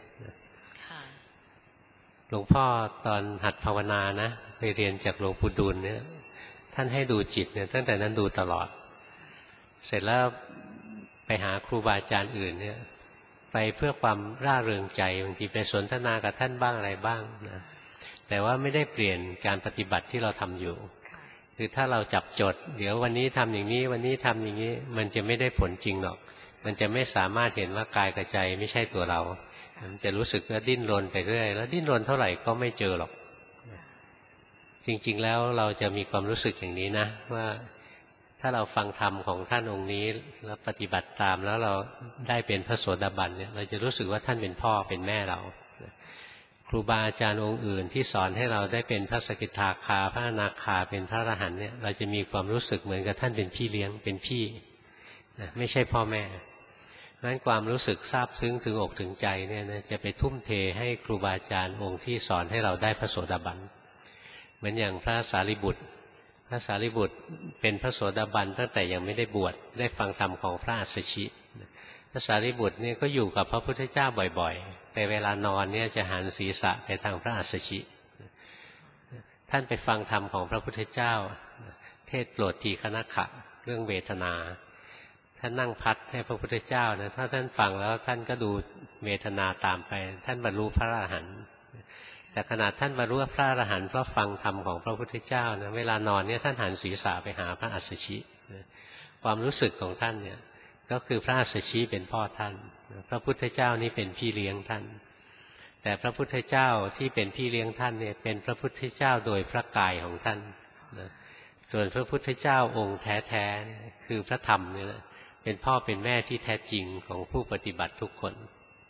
ๆหลวงพ่อตอนหัดภาวนานะไปเรียนจากหลวงปู่ดูลเนี่ยท่านให้ดูจิตเนี่ยตั้งแต่นั้นดูตลอดเสร็จแล้วไปหาครูบาอาจารย์อื่นเนี่ยไปเพื่อความร่าเริงใจบางทีไปสนทนากับท่านบ้างอะไรบ้างนะแต่ว่าไม่ได้เปลี่ยนการปฏิบัติที่เราทำอยู่คือถ้าเราจับจดเดี๋ยววันนี้ทำอย่างนี้วันนี้ทำอย่างนี้มันจะไม่ได้ผลจริงหรอกมันจะไม่สามารถเห็นว่ากายกับใจไม่ใช่ตัวเรามันจะรู้สึกว่าดิ้นรนไปเรื่อยแล้วดิ้นรนเท่าไหร่ก็ไม่เจอหรอกจริงๆแล้วเราจะมีความรู้สึกอย่างนี้นะว่าถ้าเราฟังธรรมของท่านองค์นี้แล้วปฏิบัติตามแล้วเราได้เป็นพระโสดาบันเนี่ยเราจะรู้สึกว่าท่านเป็นพ่อเป็นแม่เราครูบาอาจารย์องค์อื่นที่สอนให้เราได้เป็นพระสกิทาคาพระอนาคาเป็นพระอรหันต์เนี่ยเราจะมีความรู้สึกเหมือนกับท่านเป็นพี่เลี้ยงเป็นพี่นะไม่ใช่พ่อแม่เพราะฉะนั้นความรู้สึกซาบซึ้งถึงอกถึงใจเนี่ยนะจะไปทุ่มเทให้ครูบาอาจารย์องค์ที่สอนให้เราได้พระโสดาบันเหมือนอย่างพระสารีบุตรพระสารีบุตรเป็นพระโสดาบันตั้งแต่ยังไม่ได้บวชได้ฟังธรรมของพระอัสสชิพระสารีบุตรเนี่ยก็อยู่กับพระพุทธเจ้าบ่อยๆแต่เวลานอนเนี่ยจะหันศีรษะไปทางพระอัสสชิท่านไปฟังธรรมของพระพุทธเจ้าเทศโปรดทีฆนขะเรื่องเวทนาท่านนั่งพัดให้พระพุทธเจ้านะถ้าท่านฟังแล้วท่านก็ดูเวทนาตามไปท่านบรรลุพระอรหันต์แต่ขนาดท่านบรรลุพระอรหันต์เพราะฟังธรรมของพระพุทธเจ้านะเวลานอนเนี่ยท่านหันศีรษะไปหาพระอัสสชิความรู้สึกของท่านเนี่ยก็คือพระอัสสชิเป็นพ่อท่านพระพุทธเจ้านี่เป็นพี่เลี้ยงท่านแต่พระพุทธเจ้าที่เป็นพี่เลี้ยงท่านเนี่ยเป็นพระพุทธเจ้าโดยพระกายของท่านส่วนพระพุทธเจ้าองค์แท้ๆคือพระธรรมเนี่ยเป็นพ่อเป็นแม่ที่แท้จริงของผู้ปฏิบัติทุกคน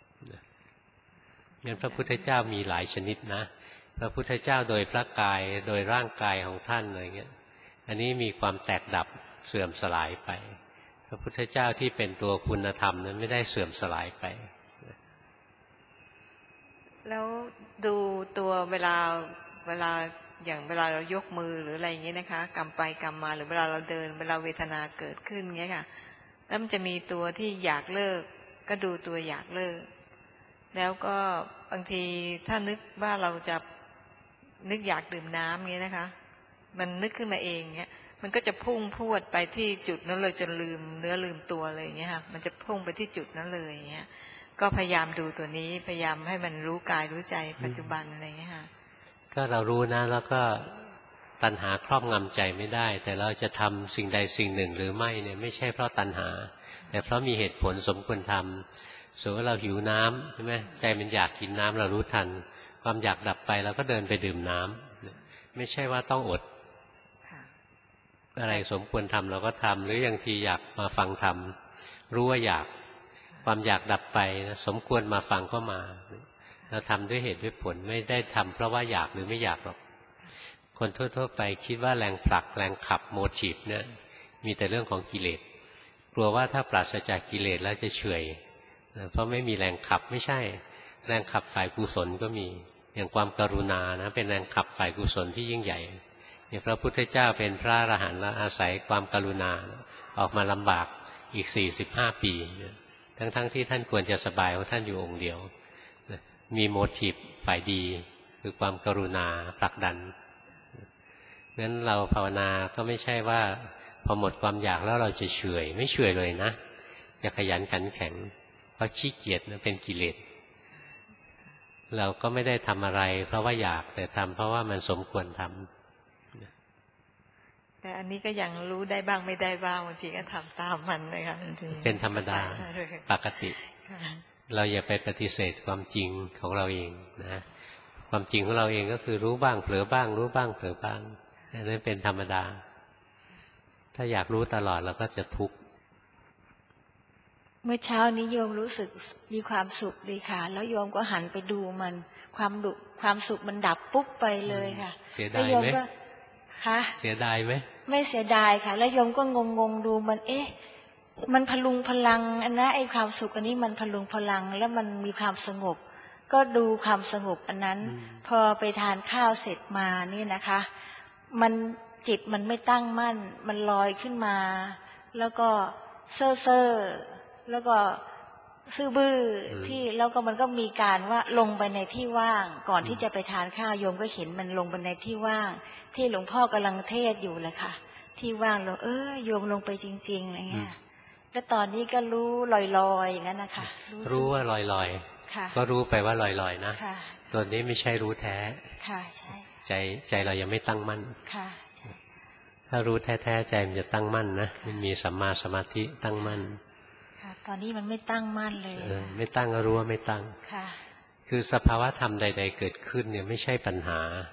งั้นพระพุทธเจ้ามีหลายชนิดนะพระพุทธเจ้าโดยพระกายโดยร่างกายของท่านอะไรเงี้ยอันนี้มีความแตกดับเสื่อมสลายไปพระพุทธเจ้าที่เป็นตัวคุณธรรมนั้นไม่ได้เสื่อมสลายไปแล้วดูตัวเวลาเวลาอย่างเวลาเรายกมือหรืออะไรอย่างเงี้ยนะคะกำไปกำมาหรือเวลาเราเดินเวลาเวทนาเกิดขึ้นเงี้ยค่ะแล้วมันจะมีตัวที่อยากเลิกก็ดูตัวอยากเลิกแล้วก็บางทีถ้านึกว่าเราจะนึกอยากดื่มน้ำเงี้ยนะคะมันนึกขึ้นมาเองเงี้ยมันก็จะพุ่งพรวดไปที่จุดนั้นเลยจนลืมเนื้อลืมตัวเลยเงี้ยค่ะมันจะพุ่งไปที่จุดนั้นเลยเงี้ยก็พยายามดูตัวนี้พยายามให้มันรู้กายรู้ใจปัจจุบันอะไรเงี้ยค่ะก็เรารู้นะแล้วก็ตัณหาครอบงำใจไม่ได้แต่เราจะทำสิ่งใดสิ่งหนึ่งหรือไม่เนี่ยไม่ใช่เพราะตัณหาแต่เพราะมีเหตุผลสมควรทำสมมติว่าเราหิวน้ำใช่ไหมใจมันอยากกินน้ำเรารู้ทันความอยากดับไปเราก็เดินไปดื่มน้ำไม่ใช่ว่าต้องอดอะไรสมควรทำเราก็ทำหรืออย่างทีอยากมาฟังธรรมรู้ว่าอยากความอยากดับไปสมควรมาฟังก็มาเราทำด้วยเหตุด้วยผลไม่ได้ทำเพราะว่าอยากหรือไม่อยากหรอกคนทั่วๆไปคิดว่าแรงผลักแรงขับโมทีฟเนี่ยมีแต่เรื่องของกิเลสกลัวว่าถ้าปราศจากกิเลสแล้วจะเฉื่อยเพราะไม่มีแรงขับไม่ใช่แรงขับฝ่ายกุศลก็มีอย่างความกรุณานะเป็นแรงขับฝ่ายกุศลที่ยิ่งใหญ่อย่างพระพุทธเจ้าเป็นพระอรหันต์แล้วอาศัยความกรุณาออกมาลำบากอีกสี่สิบห้าปีทั้งๆ ท, ที่ท่านควรจะสบายเพราะท่านอยู่องค์เดียวมีโมทีฟฝ่ายดีคือความกรุณาผลักดันงั้นเราภาวนาก็ไม่ใช่ว่าพอหมดความอยากแล้วเราจะเฉื่อยไม่เฉื่อยเลยนะอย่าขยันขันแข็งเพราะขี้เกียจนะเป็นกิเลสเราก็ไม่ได้ทำอะไรเพราะว่าอยากแต่ทำเพราะว่ามันสมควรทำแต่อันนี้ก็ยังรู้ได้บ้างไม่ได้บ้างบางทีก็ทำตามมันนะคะเป็นธรรมดาปกติเราอย่าไปปฏิเสธความจริงของเราเองนะความจริงของเราเองก็คือรู้บ้างเผลอบ้างรู้บ้างเผลอบ้างนั่นเป็นธรรมดาถ้าอยากรู้ตลอดเราก็จะทุกข์เมื่อเช้านี้โยมรู้สึกมีความสุขดีค่ะแล้วโยมก็หันไปดูมันความดุความสุขมันดับปุ๊บไปเลยค่ะเสียดายไหมฮะเสียดายไหมไม่เสียดายค่ะแล้วโยมก็งงงดูมันเอ๊ะมันพลุงพลังอันนะไอ้ความสุขอันนี้มันพลุงพลังแล้วมันมีความสงบก็ดูความสงบอันนั้นพอไปทานข้าวเสร็จมานี่นะคะมันจิตมันไม่ตั้งมั่นมันลอยขึ้นมาแล้วก็เซ่อเซ่อแล้วก็ซื่อบื้อที่แล้วก็มันก็มีการว่าลงไปในที่ว่างก่อนที่จะไปทานข้าวโยมก็เห็นมันลงไปในที่ว่างที่หลวงพ่อกำลังเทศอยู่เลยค่ะที่ว่างลงเออโยมลงไปจริงๆอะไรเงี้ยแล้วตอนนี้ก็รู้ลอยๆอย่างนั้นนะคะรู้ว่าลอยๆก็รู้ไปว่าลอยๆนะตัวนี้ไม่ใช่รู้แท้ค่ะใช่ใจใจเรายังไม่ตั้งมั่นค่ะถ้ารู้แท้ๆใจมันจะตั้งมั่นนะมันมีสัมมาสมาธิตั้งมั่นค่ะตอนนี้มันไม่ตั้งมั่นเลยไม่ตั้งก็รู้ว่าไม่ตั้งค่ะคือสภาวะธรรมใดๆเกิดขึ้นเนี่ยไม่ใช่ปัญหา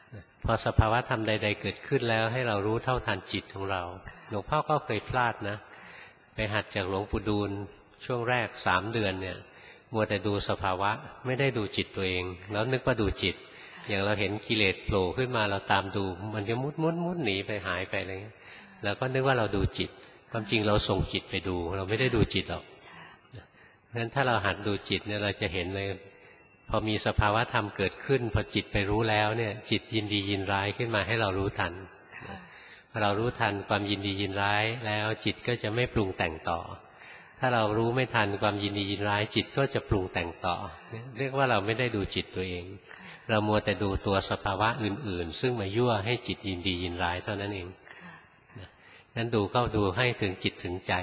พอสภาวะธรรมใดๆเกิดขึ้นแล้วให้เรารู้เท่าทันจิตของเราหลวงพ่อก็เคยพลาดนะไปหัดจากหลวงปู่ดูลช่วงแรกสามเดือนเนี่ยมัวแต่ดูสภาวะไม่ได้ดูจิตตัวเองแล้วนึกว่าดูจิตอย่างเราเห็นกิเลสโผล่ขึ้นมาเราตามดูมันจะมุดมุดมุดหนีไปหายไปอะไรเงี้ยแล้วก็นึกว่าเราดูจิตความจริงเราส่งจิตไปดูเราไม่ได้ดูจิตหรอกเพราะฉะนั้นถ้าเราหัดดูจิตเนี่ยเราจะเห็นเลยพอมีสภาวะธรรมเกิดขึ้นพอจิตไปรู้แล้วเนี่ยจิตยินดียินร้ายขึ้นมาให้เรารู้ทันพอเรารู้ทันความยินดียินร้ายแล้วจิตก็จะไม่ปรุงแต่งต่อถ้าเรารู้ไม่ทันความยินดียินร้ายจิตก็จะปรุงแต่งต่อเรียกว่าเราไม่ได้ดูจิตตัวเองเรามัวแต่ดูตัวสภาวะอื่นๆซึ่งมายั่วให้จิตยินดียินร้ายเท่านั้นเองนั้นดูเข้าดูให้ถึงจิตถึงใจ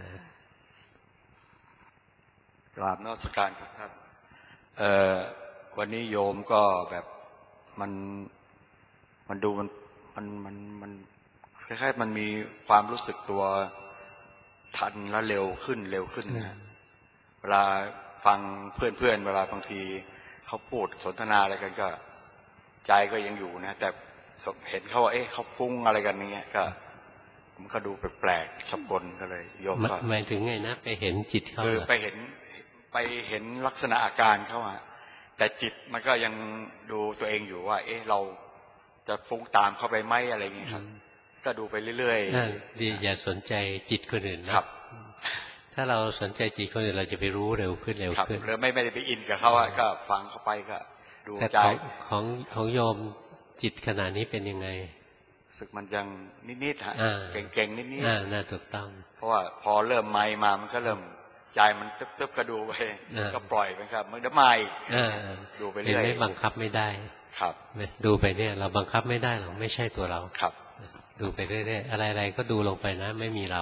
กราบนมัสการครับท่านเอ่อวันนี้โยมก็แบบมันมันดูมันมันมันมันคล้ายๆมันมีความรู้สึกตัวทันและเร็วขึ้นเร็วขึ้นนะเวลาฟังเพื่อนๆเวลาบางทีเขาพูดสนทนาอะไรกันก็ใจก็ยังอยู่นะแต่เห็นเขาว่าเอ๊ะเขาฟุ้งอะไรกันอย่างเงี้ยก็มันก็ดูแปลกๆชับกลก็เลยโยมก็หมายถึงไงนะไปเห็นจิตเขาคือไปเห็นไปเห็นลักษณะอาการเขาอะแต่จิตมันก็ยังดูตัวเองอยู่ว่าเอ๊ะเราจะฟุ้งตามเข้าไปไหมอะไรเงี้ยครับก็ดูไปเรื่อยๆดีอย่าสนใจจิตคนอื่นนะครับถ้าเราสนใจจิตคนอื่นเราจะไปรู้เร็วขึ้นเร็วขึ้นหรือไม่ไม่ได้ไปอินกับเขาอะก็ฟังเข้าไปก็ดูใจของของโยมจิตขณะนี้เป็นยังไงสึกมันยังนิดๆฮะเก่งๆนิดๆอ่าน่าถูกต้องเพราะว่าพอเริ่มไมมามันก็เริ่มใจมันตึ๊บๆก็ดูไปก็ปล่อยไปครับมันจะไม่ดูไปเรื่อยไม่บังคับไม่ได้ครับดูไปเนี่ยเราบังคับไม่ได้หรอกไม่ใช่ตัวเราครับดูไปเรื่อยๆอะไรๆก็ดูลงไปนะไม่มีเรา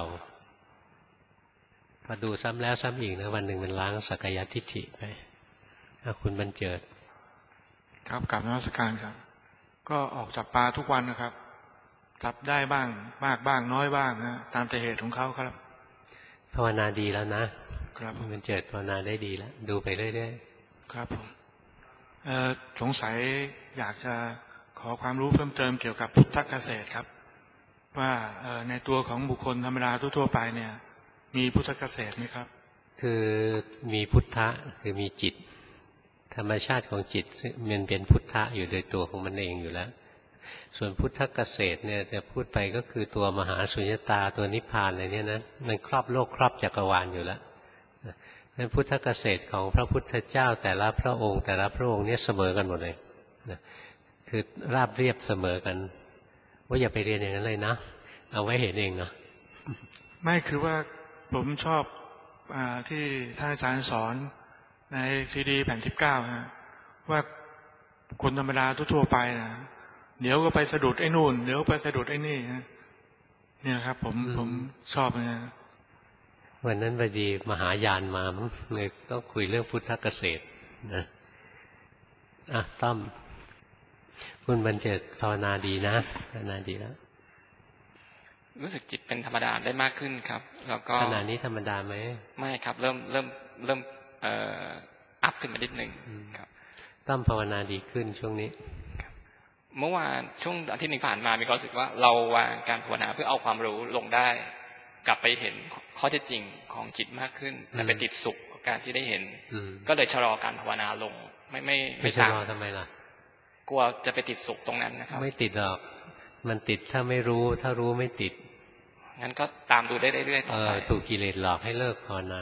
พอดูซ้ำแล้วซ้ำอีกนะวันหนึ่งมันล้างสักยทิฏฐิไปคุณบรรเจิดครับกลับนมัสการครับก็ออกจากป่าทุกวันนะครับกลับได้บ้างมากบ้างน้อยบ้างนะตามแต่เหตุของเขาครับภาวนาดีแล้วนะครับคุณบรรเจิดภาวนาได้ดีแล้วดูไปเรื่อยๆครับผมเอ่อสงสัยอยากจะขอความรู้เพิ่มเติมเกี่ยวกับพุทธเกษตรครับว่าในตัวของบุคคลธรรมดาทั่วๆไปเนี่ยมีพุทธเกษตรไหมครับคือมีพุทธะคือมีจิตธรรมชาติของจิตมันเป็นพุทธะอยู่โดยตัวของมันเองอยู่แล้วส่วนพุทธเกษตรเนี่ยจะพูดไปก็คือตัวมหาสุญญตาตัวนิพพานอะไรเนี่ยนะมันครอบโลกครอบจักรวาลอยู่แล้วนั้นพุทธเกษตรของพระพุทธเจ้าแต่ละพระองค์แต่ละพระองค์เนี่ยเสมอกันหมดเลยคือราบเรียบเสมอกันว่าอย่าไปเรียนอย่างนั้นเลยนะเอาไว้เห็นเองนะไม่คือว่าผมชอบอที่ท่านอาจารย์สอนในซีดีแผ่นที่เก้าฮะว่าคนธรรมดาทั่วไปนะเดี๋ยวก็ไปสะดุดไอ้นู่นเดี๋ยวไปสะดุดไอ้นี่เนี่ยครับผมผมชอบนะวันนั้นพอดีมหายานมาเลยต้องคุยเรื่องพุทธเกษตรนะอ่ะต้อมคุณบรรเจิดภาวนาดีนะภาวนาดีแล้วรู้สึกจิตเป็นธรรมดาได้มากขึ้นครับแล้วก็ขณะนี้ธรรมดาไหมไม่ครับเริ่มเริ่มเริ่มเอ่ออัพขึ้นมานิดหนึ่งครับต้อมภาวนาดีขึ้นช่วงนี้เมื่อวานช่วงอาทิตย์หนึ่งผ่านมามีความรู้สึกว่าเราวางการภาวนาเพื่อเอาความรู้ลงได้กลับไปเห็นข้อเท็จจริงของจิตมากขึ้นแต่ไปติดสุขกับการที่ได้เห็นก็เลยชะลอการภาวนาลงไม่ไม่ไม่ชะลอทำไมล่ะกลัวจะไปติดสุขตรงนั้นนะครับไม่ติดหรอกมันติดถ้าไม่รู้ถ้ารู้ไม่ติดงั้นก็ตามดูได้เรื่อยๆต่อไปถูกกิเลสหลอกให้เลิกภาวนา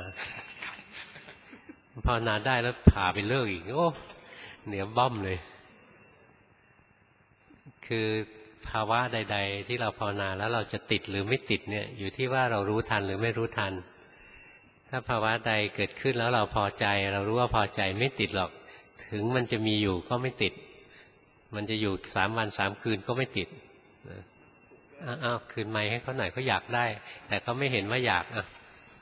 ภาวนาได้แล้วพาไปเลิกอีกโอ้เหนียวบ้อมเลยคือภาวะใดๆที่เราภาวนาแล้วเราจะติดหรือไม่ติดเนี่ยอยู่ที่ว่าเรารู้ทันหรือไม่รู้ทันถ้าภาวะใดเกิดขึ้นแล้วเราพอใจเรารู้ว่าพอใจไม่ติดหรอกถึงมันจะมีอยู่ก็ไม่ติดมันจะอยู่สามวันสามคืนก็ไม่ติดอ้าวคืนไมค์ให้เขาหน่อยเขาอยากได้แต่เขาไม่เห็นว่าอยากอ่ะ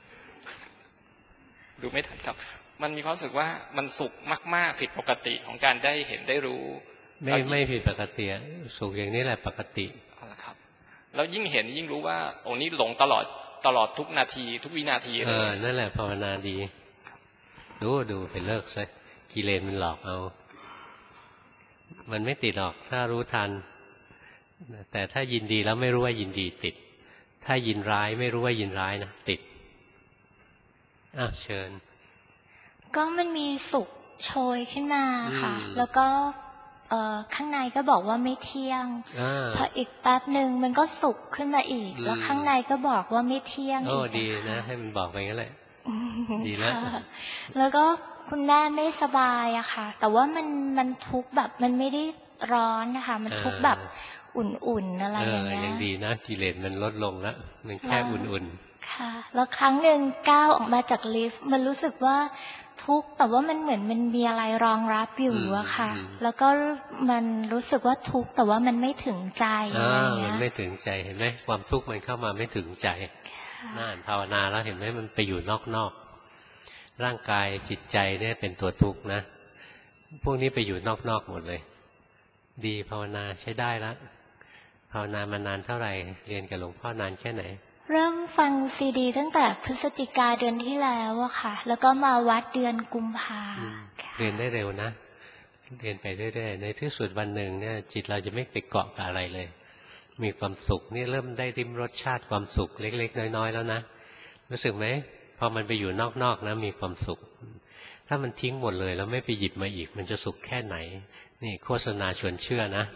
ดูไม่ทันครับมันมีความรู้สึกว่ามันสุขมากๆผิดปกติของการได้เห็นได้รู้ไม่ไม่ผิดปกติสุขอย่างนี้แหละปกติอ๋อครับแล้วยิ่งเห็นยิ่งรู้ว่าโอ้นี่หลงตลอดตลอดทุกนาทีทุกวินาทีเลยเออนั่นแหละภาวนาดีดูดูไปเลิกซะกิเลสมันหลอกเอามันไม่ติดหรอกถ้ารู้ทันแต่ถ้ายินดีแล้วไม่รู้ว่ายินดีติดถ้ายินร้ายไม่รู้ว่ายินร้ายนะติดอ่ะเชิญก็มันมีสุขโชยขึ้นมาค่ะแล้วก็เอ่อข้างในก็บอกว่าไม่เที่ยงพออีกแป๊บหนึ่งมันก็สุขขึ้นมาอีกแล้วข้างในก็บอกว่าไม่เที่ยงอีกโอ้ดีนะให้มันบอกไปงั้นแหละดีแล้วแล้วก็คุณแม่ไม่สบายอะค่ะแต่ว่ามันมันทุกข์แบบมันไม่ได้ร้อนนะคะมันทุกข์แบบอุ่นๆอะไรอย่างเงี้ยยังดีนะกิเลสมันลดลงแล้วมันแค่อุ่นๆค่ะแล้วครั้งหนึ่งก้าวออกมาจากลิฟต์มันรู้สึกว่าทุกข์แต่ว่ามันเหมือนมันมีอะไรรองรับอยู่อะค่ะแล้วก็มันรู้สึกว่าทุกข์แต่ว่ามันไม่ถึงใจอะไรเงี้ยมันไม่ถึงใจเห็นไหมความทุกข์มันเข้ามาไม่ถึงใจน่านภาวนาแล้วเห็นไหมมันไปอยู่นอกๆร่างกายจิตใจเนี่ยเป็นตัวทุกข์นะพวกนี้ไปอยู่นอกๆหมดเลยดีภาวนาใช้ได้แล้วภาวนามานานเท่าไหร่เรียนกับหลวงพ่อนานแค่ไหนเริ่มฟังซีดีตั้งแต่พฤศจิกาเดือนที่แล้วอะค่ะแล้วก็มาวัดเดือนกุมภาเรียนได้เร็วนะเรียนไปเรื่อยๆในที่สุดวันหนึ่งเนี่ยจิตเราจะไม่ไปเกาะกับอะไรเลยมีความสุขนี่เริ่มได้ริมรสชาติความสุขเล็กๆน้อยๆแล้วนะรู้สึกไหมพอมันไปอยู่นอกๆนะมีความสุขถ้ามันทิ้งหมดเลยแล้วไม่ไปหยิบมาอีกมันจะสุขแค่ไหนนี่โฆษณาชวนเชื่อนะ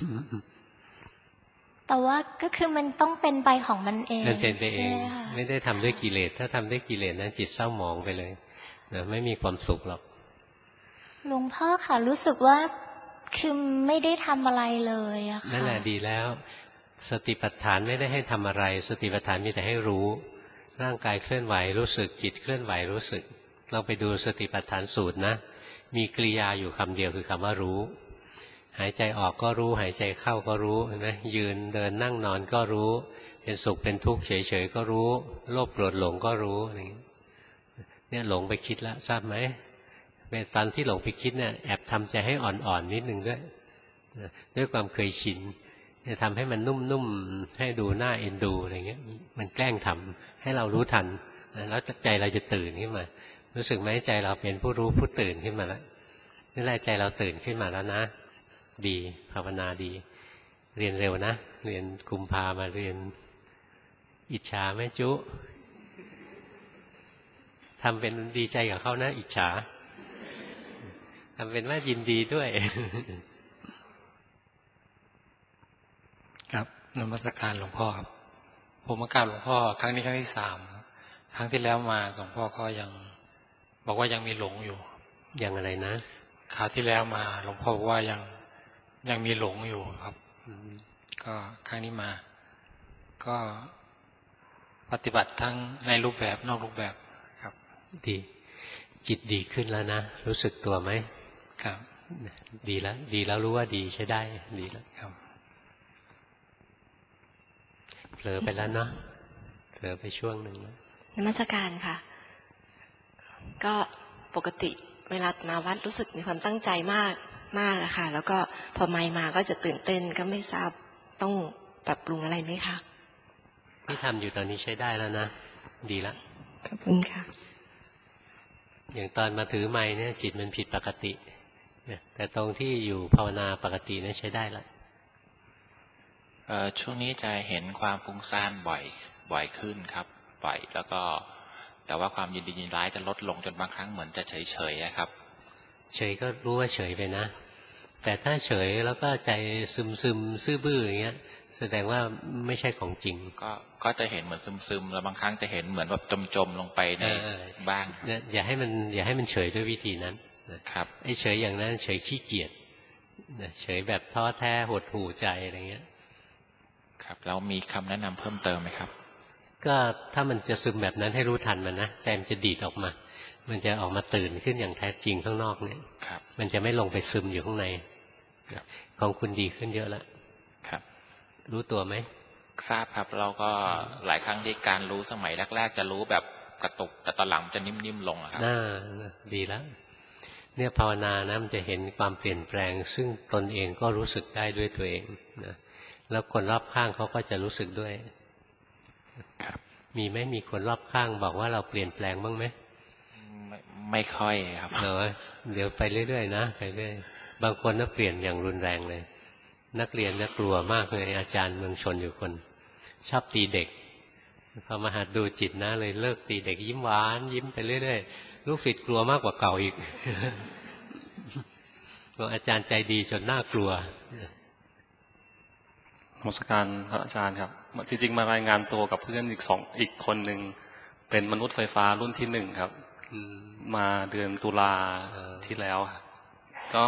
แต่ว่าก็คือมันต้องเป็นไปของมันเองมันเป็นไปเองไม่ได้ทำด้วยกิเลสถ้าทำด้วยกิเลสนะจิตเศร้าหมองไปเลยนะไม่มีความสุขหรอกหลวงพ่อค่ะรู้สึกว่าคือไม่ได้ทำอะไรเลยอะค่ะนั่นแหละดีแล้วสติปัฏฐานไม่ได้ให้ทำอะไรสติปัฏฐานมีแต่ให้รู้ร่างกายเคลื่อนไหวรู้สึกจิตเคลื่อนไหวรู้สึกเราไปดูสติปัฏฐานสูตรนะมีกริยาอยู่คำเดียวคือคำว่ารู้หายใจออกก็รู้หายใจเข้าก็รู้เห็นไหมยืนเดินนั่งนอนก็รู้เป็นสุขเป็นทุกข์เฉยๆก็รู้โลภโกรธหลงก็รู้อย่างนี้เนี่ยหลงไปคิดแล้วทราบไหมเป็นตอนที่หลงไปคิดเนี่ยแอบทำใจให้อ่อนๆนิดนึงด้วยด้วยความเคยชินจะทำให้มันนุ่มๆให้ดูหน้าเอ็นดูอะไรเงี้ยมันแกล้งทำให้เรารู้ทันแล้วใจเราจะตื่นขึ้นมารู้สึกไหมใจเราเป็นผู้รู้ผู้ตื่นขึ้นมาแล้วนี่แหละใจเราตื่นขึ้นมาแล้วนะดีภาวนาดีเรียนเร็วนะเรียนกุมภามาเรียนอิจฉาไหมจุทำเป็นดีใจกับเขานะอิจฉาทำเป็นว่ายินดีด้วยครับนมัสการหลวงพ่อครับผมมากราบหลวงพ่อครั้งนี้ครั้งที่สามครั้งที่แล้วมาหลวงพ่อก็ยังบอกว่ายังมีหลงอยู่ยังอะไรนะคราวที่แล้วมาหลวงพ่อบอกว่ายังยังมีหลงอยู่ครับก็ครั้งนี้มาก็ปฏิบัติทั้งในรูปแบบนอกรูปแบบครับดีจิตดีขึ้นแล้วนะรู้สึกตัวไหมครับดีแล้วดีแล้วรู้ว่าดีใช้ได้ดีแล้วครับเผลอไปแล้วเนาะเผลอไปช่วงหนึ่งแล้วนมัสการค่ะก็ปกติเวลามาวัดรู้สึกมีความตั้งใจมากมากอะค่ะแล้วก็พอไม่มาก็จะตื่นเต้นก็ไม่ทราบต้องปรับปรุงอะไรไหมคะที่ทำอยู่ตอนนี้ใช้ได้แล้วนะดีละขอบคุณค่ะอย่างตอนมาถือไม้เนี่ยจิตมันผิดปกติแต่ตรงที่อยู่ภาวนาปกติเนี่ยใช้ได้ละเอ่อช่วงนี้จะเห็นความฟุ้งซ่านบ่อยบ่อยขึ้นครับบ่อยแล้วก็แต่ว่าความยินดียินร้ายจะลดลงจนบางครั้งเหมือนจะเฉยเฉยครับเฉยก็รู้ว่าเฉยไปนะแต่ถ้าเฉยแล้วก็ใจซึมซึมซื่อบื้ออย่างเงี้ยแสดงว่าไม่ใช่ของจริงก็ก็จะเห็นเหมือนซึมซึมแล้วบางครั้งจะเห็นเหมือนแบบจมจมลงไปในบ้างเนี่ยอย่าให้มันอย่าให้มันเฉยด้วยวิธีนั้นครับไอ้เฉยอย่างนั้นเฉยขี้เกียจเฉยแบบท้อแท้หดหู่ใจอะไรเงี้ยครับแล้วมีคำแนะนำเพิ่มเติมไหมครับก็ถ้ามันจะซึมแบบนั้นให้รู้ทันมันนะใจมันจะดีดออกมามันจะออกมาตื่นขึ้นอย่างแท้จริงข้างนอกเนี่ยมันจะไม่ลงไปซึมอยู่ข้างในของคุณดีขึ้นเยอะแล้วครับรู้ตัวไหมทราบครับเราก็หลายครั้งที่การรู้สมัยแรกๆจะรู้แบบกระตุกแต่ตอนหลังจะนิ่มๆลงครับน่าดีแล้วเนี่ยภาวนานะมันจะเห็นความเปลี่ยนแปลงซึ่งตนเองก็รู้สึกได้ด้วยตัวเองนะแล้วคนรอบข้างเขาก็จะรู้สึกด้วยมีไหมมีคนรอบข้างบอกว่าเราเปลี่ยนแปลงบ้างไหมไม่ไม่ค่อยครับเดี๋ยวเดี๋ยวไปเรื่อยๆนะไปเรื่อยบางคนน่ะเปลี่ยนอย่างรุนแรงเลยนักเรียนน่ากลัวมากเลยอาจารย์เมืองชนอยู่คนชอบตีเด็กพอมาหัดดูจิตนะเลยเลิกตีเด็กยิ้มหวานยิ้มไปเรื่อยๆลูกศิษย์กลัวมากกว่าเก่าอีกบอกอาจารย์ใจดีจนน่ากลัวนมัสการพระอาจารย์ครับจริงๆมารายงานตัวกับเพื่อนอีกสองอีกคนหนึ่งเป็นมนุษย์ไฟฟ้ารุ่นที่หนึ่งครับมาเดือนตุลาที่แล้วก็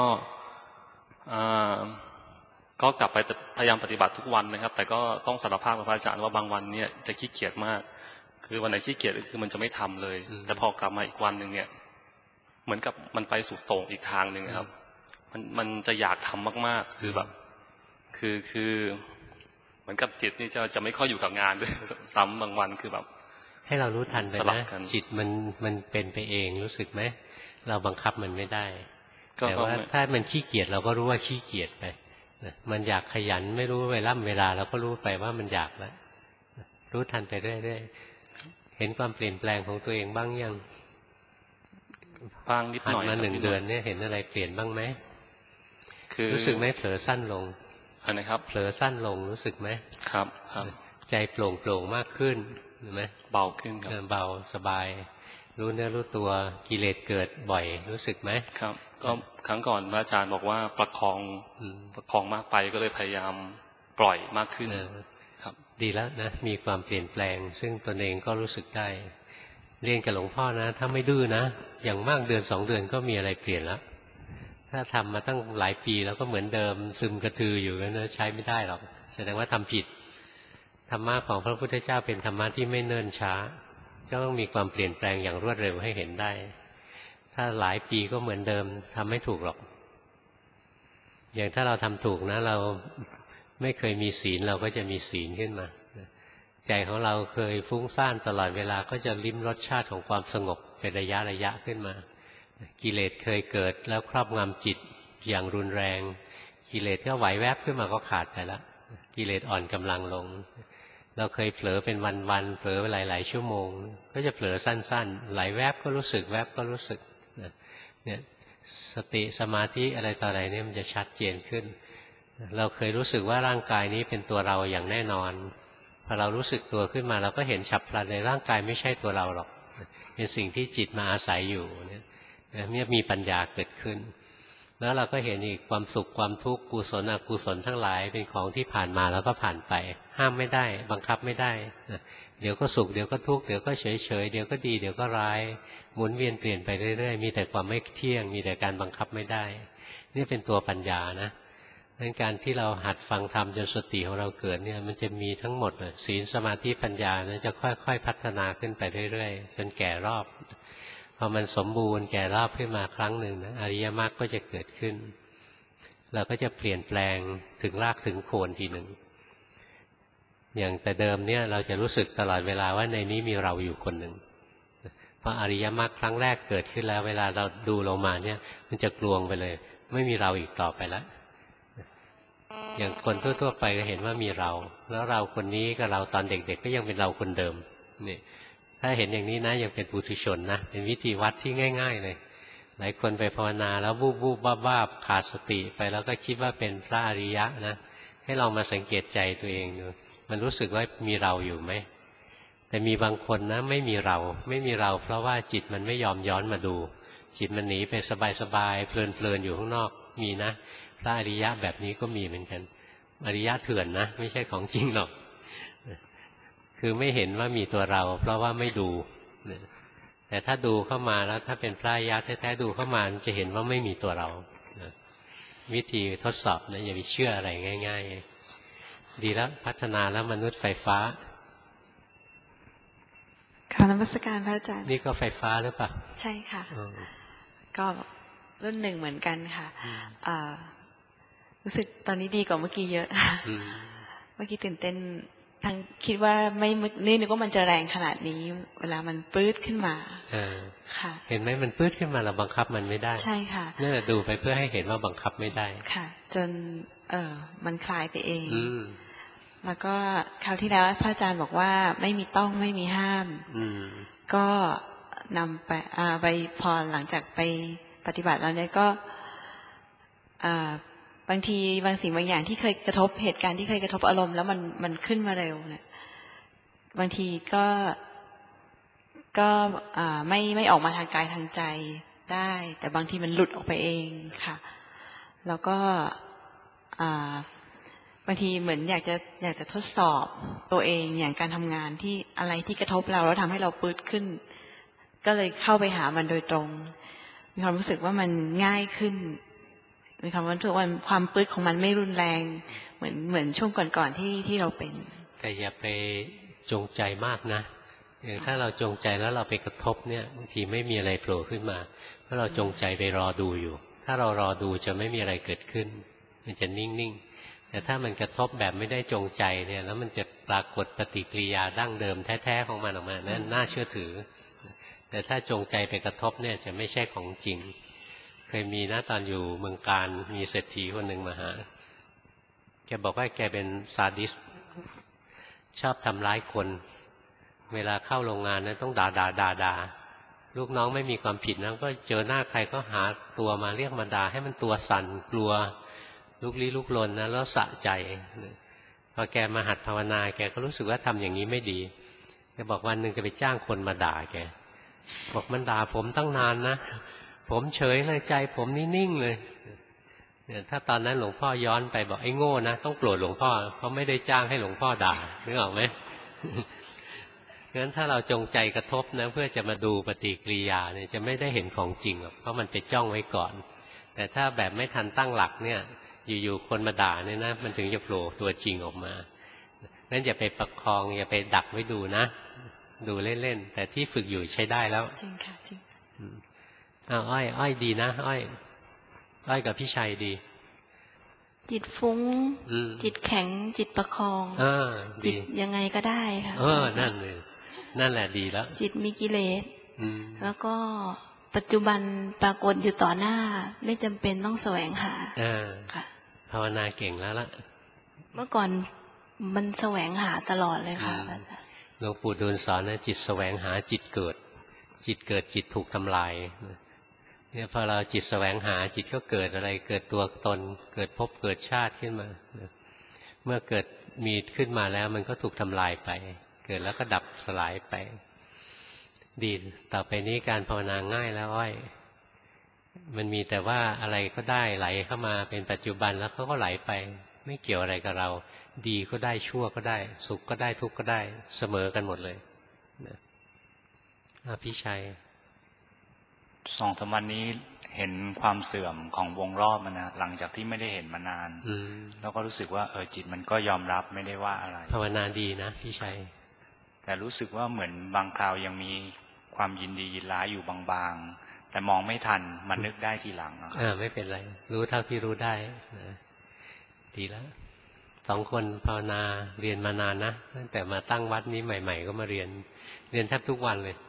ก็กลับไปพยายามปฏิบัติทุกวันนะครับแต่ก็ต้องสารภาพกับพระอาจารย์ว่าบางวันเนี่ยจะขี้เกียจมากคือวันไหนขี้เกียจคือมันจะไม่ทำเลยแต่พอกลับมาอีกวันหนึ่งเนี่ยเหมือนกับมันไปสู่โต่งอีกทางหนึ่งครับมันมันจะอยากทำมากๆคือแบบคือคือเหมือนกับจิตนี่จะจะไม่ค่อยอยู่กับงานด้วยซ้ำบางวันคือแบบให้เรารู้ทันไปนะจิตมันมันเป็นไปเองรู้สึกไหมเราบังคับมันไม่ได้แต่ว่าถ้ามันขี้เกียจเราก็รู้ว่าขี้เกียจไปมันอยากขยันไม่รู้เวลาเวลาเราก็รู้ไปว่ามันอยากแล้วรู้ทันไปเรื่อยๆเห็นความเปลี่ยนแปลงของตัวเองบ้างยังบ้างนิดหน่อยมาหนึ่งเดือนเนี่ยเห็นอะไรเปลี่ยนบ้างไหมคือรู้สึกไหมเผลอสั้นลงอะไรครับเผลอสั้นลงรู้สึกไหมครับครับใจโปร่งโปร่งมากขึ้นเห็นไหมเบาขึ้นครับเบาสบายรู้เนื้อรู้ตัวกิเลสเกิดบ่อยรู้สึกไหมครับก็ครั้งก่อนพระอาจารย์บอกว่าประคองประคองมากไปก็เลยพยายามปล่อยมากขึ้นครับดีแล้วนะมีความเปลี่ยนแปลงซึ่งตนเองก็รู้สึกได้เรียนกับหลวงพ่อนะถ้าไม่ดื้อนะอย่างมากเดือนสองเดือนก็มีอะไรเปลี่ยนแล้วถ้าทำมาตั้งหลายปีแล้วก็เหมือนเดิมซึมกระทืออยู่นะใช้ไม่ได้หรอกแสดงว่าทำผิดธรรมะของพระพุทธเจ้าเป็นธรรมะที่ไม่เนิ่นช้าจะต้องมีความเปลี่ยนแปลงอย่างรวดเร็วให้เห็นได้ถ้าหลายปีก็เหมือนเดิมทำไม่ถูกหรอกอย่างถ้าเราทำถูกนะเราไม่เคยมีศีลเราก็จะมีศีลขึ้นมาใจของเราเคยฟุ้งซ่านตลอดเวลาก็จะลิ้มรสชาติของความสงบเป็นระยะระยะขึ้นมากิเลสเคยเกิดแล้วครอบงำจิตอย่างรุนแรงกิเลสก็ไหวแวบขึ้นมาก็ขาดไปแล้วกิเลสอ่อนกำลังลงเราเคยเผลอเป็นวันๆเผลอหลายๆชั่วโมงก็จะเผลอสั้นๆไหลแวบก็รู้สึกแวบก็รู้สึกเนี่ยสติสมาธิอะไรต่ออะไรเนี่ยมันจะชัดเจนขึ้นเราเคยรู้สึกว่าร่างกายนี้เป็นตัวเราอย่างแน่นอนพอเรารู้สึกตัวขึ้นมาเราก็เห็นฉับพลันในร่างกายไม่ใช่ตัวเราหรอกเป็นสิ่งที่จิตมาอาศัยอยู่เนี่ยเนี่ยมีปัญญาเกิดขึ้นแล้วเราก็เห็นอีกความสุขความทุกข์กุศลอกุศลทั้งหลายเป็นของที่ผ่านมาแล้วก็ผ่านไปห้ามไม่ได้บังคับไม่ได้เดี๋ยวก็สุขเดี๋ยวก็ทุกข์เดี๋ยวก็เฉยเฉยเดี๋ยวก็ดีเดี๋ยวก็ร้ายหมุนเวียนเปลี่ยนไปเรื่อยๆมีแต่ความไม่เที่ยงมีแต่การบังคับไม่ได้นี่เป็นตัวปัญญานะดังการที่เราหัดฟังธรรมจนสติของเราเกิดเนี่ยมันจะมีทั้งหมดศีลสมาธิปัญญานะจะค่อยๆพัฒนาขึ้นไปเรื่อยๆจนแก่รอบพอมันสมบูรณ์แก่รอบขึ้นมาครั้งหนึ่งนะอริยมรรคก็จะเกิดขึ้นเราก็จะเปลี่ยนแปลงถึงรากถึงโคนทีหนึ่งอย่างแต่เดิมเนี่ยเราจะรู้สึกตลอดเวลาว่าในนี้มีเราอยู่คนหนึ่งพออริยมรรคครั้งแรกเกิดขึ้นแล้วเวลาเราดูลงมาเนี่ยมันจะกลวงไปเลยไม่มีเราอีกต่อไปแล้วอย่างคนทั่วๆไปก็เห็นว่ามีเราแล้วเราคนนี้กับเราตอนเด็กๆก็ยังเป็นเราคนเดิมนี่ถ้าเห็นอย่างนี้นะยังเป็นปุถุชนนะเป็นวิธีวัดที่ง่ายๆเลยหลายคนไปภาวนาแล้ววูบวูบบ้าบ้าขาดสติไปแล้วก็คิดว่าเป็นพระอริยะนะให้ลองมาสังเกตใจตัวเองดูมันรู้สึกว่ามีเราอยู่ไหมแต่มีบางคนนะไม่มีเราไม่มีเราเพราะว่าจิตมันไม่ยอมย้อนมาดูจิตมันหนีไปสบายๆเพลินๆอยู่ข้างนอกมีนะพระอริยะแบบนี้ก็มีเหมือนกันอริยะเถื่อนนะไม่ใช่ของจริงหรอกคือไม่เห็นว่ามีตัวเราเพราะว่าไม่ดูแต่ถ้าดูเข้ามาแล้วถ้าเป็นพระอริยะแท้ๆดูเข้ามาจะเห็นว่าไม่มีตัวเราวิธีทดสอบนะอย่าไปเชื่ออะไรง่ายๆดีแล้วพัฒนาแล้วมนุษย์ไฟฟ้าค่ะนมัสการพระอาจารย์นี่ก็ไฟฟ้าหรือเปล่าใช่ค่ะก็รุ่นหนึ่งเหมือนกันค่ะรู้สึกตอนนี้ดีกว่าเมื่อกี้เยอะเมื่อกี้ตื่นเต้นทั้งคิดว่าไม่นี่นึกว่ามันจะแรงขนาดนี้เวลามันปื๊ดขึ้นมาค่ะเห็นไหมมันปื๊ดขึ้นมาเราบังคับมันไม่ได้ใช่ค่ะนี่แหละดูไปเพื่อให้เห็นว่าบังคับไม่ได้ค่ะจนเออมันคลายไปเองแล้วก็คราวที่แล้วพระอาจารย์บอกว่าไม่มีต้องไม่มีห้ามก็นำไปไปพอหลังจากไปปฏิบัติแล้วเนี่ยก็อ่าบางทีบางสิ่งบางอย่างที่เคยกระทบเหตุการณ์ที่เคยกระทบอารมณ์แล้วมันมันขึ้นมาเร็วเนี่ยบางทีก็ก็อ่าไม่ไม่ออกมาทางกายทางใจได้แต่บางทีมันหลุดออกไปเองค่ะแล้วก็อ่าบางทีเหมือนอยากจะอยากจะทดสอบตัวเองอย่างการทำงานที่อะไรที่กระทบเราแล้วทำให้เราปื๊ดขึ้นก็เลยเข้าไปหามันโดยตรงมีความรู้สึกว่ามันง่ายขึ้นมีความรู้สึกว่าความปื๊ดของมันไม่รุนแรงเหมือนเหมือนช่วงก่อนๆที่ที่เราเป็นแต่อย่าไปจงใจมากนะอย่างถ้าเราจงใจแล้วเราไปกระทบเนี่ยบางทีไม่มีอะไรโผล่ขึ้นมาเพราะเราจงใจไปรอดูอยู่ถ้าเรารอดูจะไม่มีอะไรเกิดขึ้นมันจะนิ่งๆแต่ถ้ามันกระทบแบบไม่ได้จงใจเนี่ยแล้วมันจะปรากฏปฏิกิริยาดั้งเดิมแท้ๆของมันออกมานั่นน่าเชื่อถือแต่ถ้าจงใจไปกระทบเนี่ยจะไม่ใช่ของจริงเคยมีนะตอนอยู่เมืองการมีเศรษฐีคนหนึ่งมาหาแกบอกว่าแกเป็นซาดิสชอบทำร้ายคนเวลาเข้าโรงงานนั้นต้องด่าด่าด่าด่าลูกน้องไม่มีความผิดนะก็เจอหน้าใครก็หาตัวมาเรียกมาด่าให้มันตัวสั่นกลัวลุกลี้ลุกลนนะแล้วสะใจพอแกมาหัดภาวนาแกก็รู้สึกว่าทำอย่างนี้ไม่ดีแกบอกวันหนึ่งแกไปจ้างคนมาด่าแกบอกมันด่าผมตั้งนานนะผมเฉยเลยใจผมนิ่งๆเลยเนี่ยถ้าตอนนั้นหลวงพ่อย้อนไปบอกไอ้โง่นะต้องโกรธหลวงพ่อเพราะไม่ได้จ้างให้หลวงพ่อด่านึกออกไหมงั้นถ้าเราจงใจกระทบนะเพื่อจะมาดูปฏิกิริยาเนี่ยจะไม่ได้เห็นของจริงหรอกเพราะมันไปจ้องไว้ก่อนแต่ถ้าแบบไม่ทันตั้งหลักเนี่ยอยู่ๆคนมาด่าเนี่ยนะมันถึงจะโผล่ตัวจริงออกมางั้นอย่าไปประคองอย่าไปดักไว้ดูนะดูเล่นๆแต่ที่ฝึกอยู่ใช้ได้แล้วจริงค่ะจริงอ้าวอ้อยอ้อยดีนะอ้อยอ้อยกับพี่ชัยดีจิตฟุ้งจิตแข็งจิตประคองจิตยังไงก็ได้ค่ะเออนั่นเลยนั่นแหละดีแล้วจิตมีกิเลสแล้วก็ปัจจุบันปรากฏอยู่ต่อหน้าไม่จำเป็นต้องแสวงหาค่ะภาวนาเก่งแล้วล่ะเมื่อก่อนมันแสวงหาตลอดเลยค่ะหลวงปู่ดูลสอนนะจิตแสวงหาจิตเกิดจิตเกิดจิตถูกทำลายเนี่ยพอเราจิตแสวงหาจิตก็เกิดอะไรเกิดตัวตนเกิดภพเกิดชาติขึ้นมาเมื่อเกิดมีขึ้นมาแล้วมันก็ถูกทำลายไปเกิดแล้วก็ดับสลายไปดีต่อไปนี้การภาวนาง่ายแล้วอ้อยมันมีแต่ว่าอะไรก็ได้ไหลเข้ามาเป็นปัจจุบันแล้วเขาก็ไหลไปไม่เกี่ยวอะไรกับเราดีก็ได้ชั่วก็ได้สุขก็ได้ทุกข์ก็ได้เสมอกันหมดเลยนะพี่ชัยสองสามวันนี้เห็นความเสื่อมของวงรอบมันนะหลังจากที่ไม่ได้เห็นมานานแล้วก็รู้สึกว่าเออจิตมันก็ยอมรับไม่ได้ว่าอะไรภาวนาดีนะพี่ชัยแต่รู้สึกว่าเหมือนบางคราวยังมีความยินดียินร้ายอยู่บางๆแต่มองไม่ทันมันนึกได้ทีหลังอ่าไม่เป็นไรรู้เท่าที่รู้ได้นะดีแล้วสองคนภาวนาเรียนมานานนะตั้งแต่มาตั้งวัดนี้ใหม่ๆก็มาเรียนเรียนแทบทุกวันเลย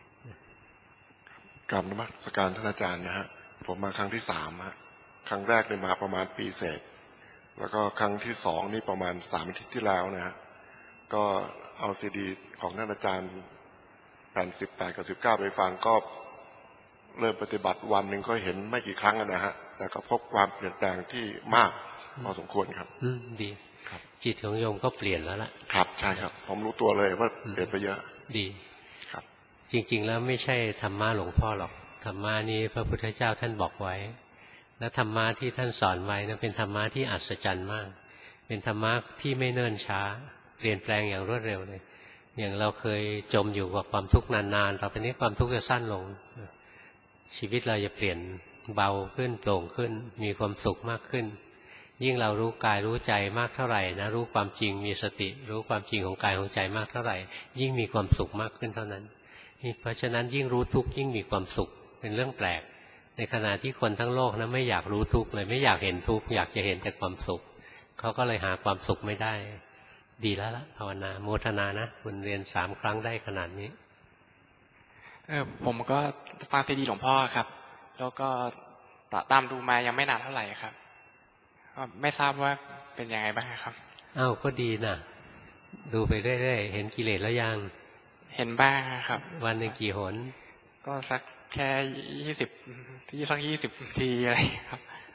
กราบนมัสการท่านอาจารย์นะฮะผมมาครั้งที่สามฮะครั้งแรกเนี่ยมาประมาณปีเศษแล้วก็ครั้งที่สองนี่ประมาณสามอาทิตย์ที่แล้วนะฮะก็เอาซีดีของท่านอาจารย์แผ่นสิบแปดกับสิบเก้าไปฟังก็เริ่มปฏิบัติวันหนึ่งก็เห็นไม่กี่ครั้งนะฮะแต่ก็พบความเปลี่ยนแปลงที่มากพอสมควรครับอืมดีครับจิตของโยมก็เปลี่ยนแล้วล่ะครับใช่ครับผมรู้ตัวเลยว่าเปลี่ยนไปเยอะดีครับจริงๆแล้วไม่ใช่ธรรมะหลวงพ่อหรอกธรรมะนี้พระพุทธเจ้าท่านบอกไว้และธรรมะที่ท่านสอนไว้นั้นเป็นธรรมะที่อัศจรรย์มากเป็นธรรมะที่ไม่เนิ่นช้าเปลี่ยนแปลงอย่างรวดเร็วเลยอย่างเราเคยจมอยู่กับความทุกข์นานๆต่อไปนี้ความทุกข์จะสั้นลงชีวิตเราจะเปลี่ยนเบาขึ้นโปร่งขึ้นมีความสุขมากขึ้นยิ่งเรารู้กายรู้ใจมากเท่าไหร่นะรู้ความจริงมีสติรู้ความจริงของกายของใจมากเท่าไหร่ยิ่งมีความสุขมากขึ้นเท่านั้นเพราะฉะนั้นยิ่งรู้ทุกข์ยิ่งมีความสุขเป็นเรื่องแปลกในขณะที่คนทั้งโลกนะไม่อยากรู้ทุกข์เลยไม่อยากเห็นทุกข์อยากจะเห็นแต่ความสุขเขาก็เลยหาความสุขไม่ได้ดีแล้วล่ะภาวนาโมทนานะคุณเรียนสามครั้งได้ขนาดนี้เออผมก็ฟังซีดีหลวงพ่อครับแล้วก็ตามดูมายังไม่นานเท่าไหร่ครับก็ไม่ทราบว่าเป็นยังไงบ้างครับอ้าวก็ดีนะดูไปเรื่อยๆเห็นกิเลสแล้วยังเห็นบ้างครับวันหนึ่งกี่หนก็สักแค่ยี่สิบที่สักยี่สิบทีอะไรครับ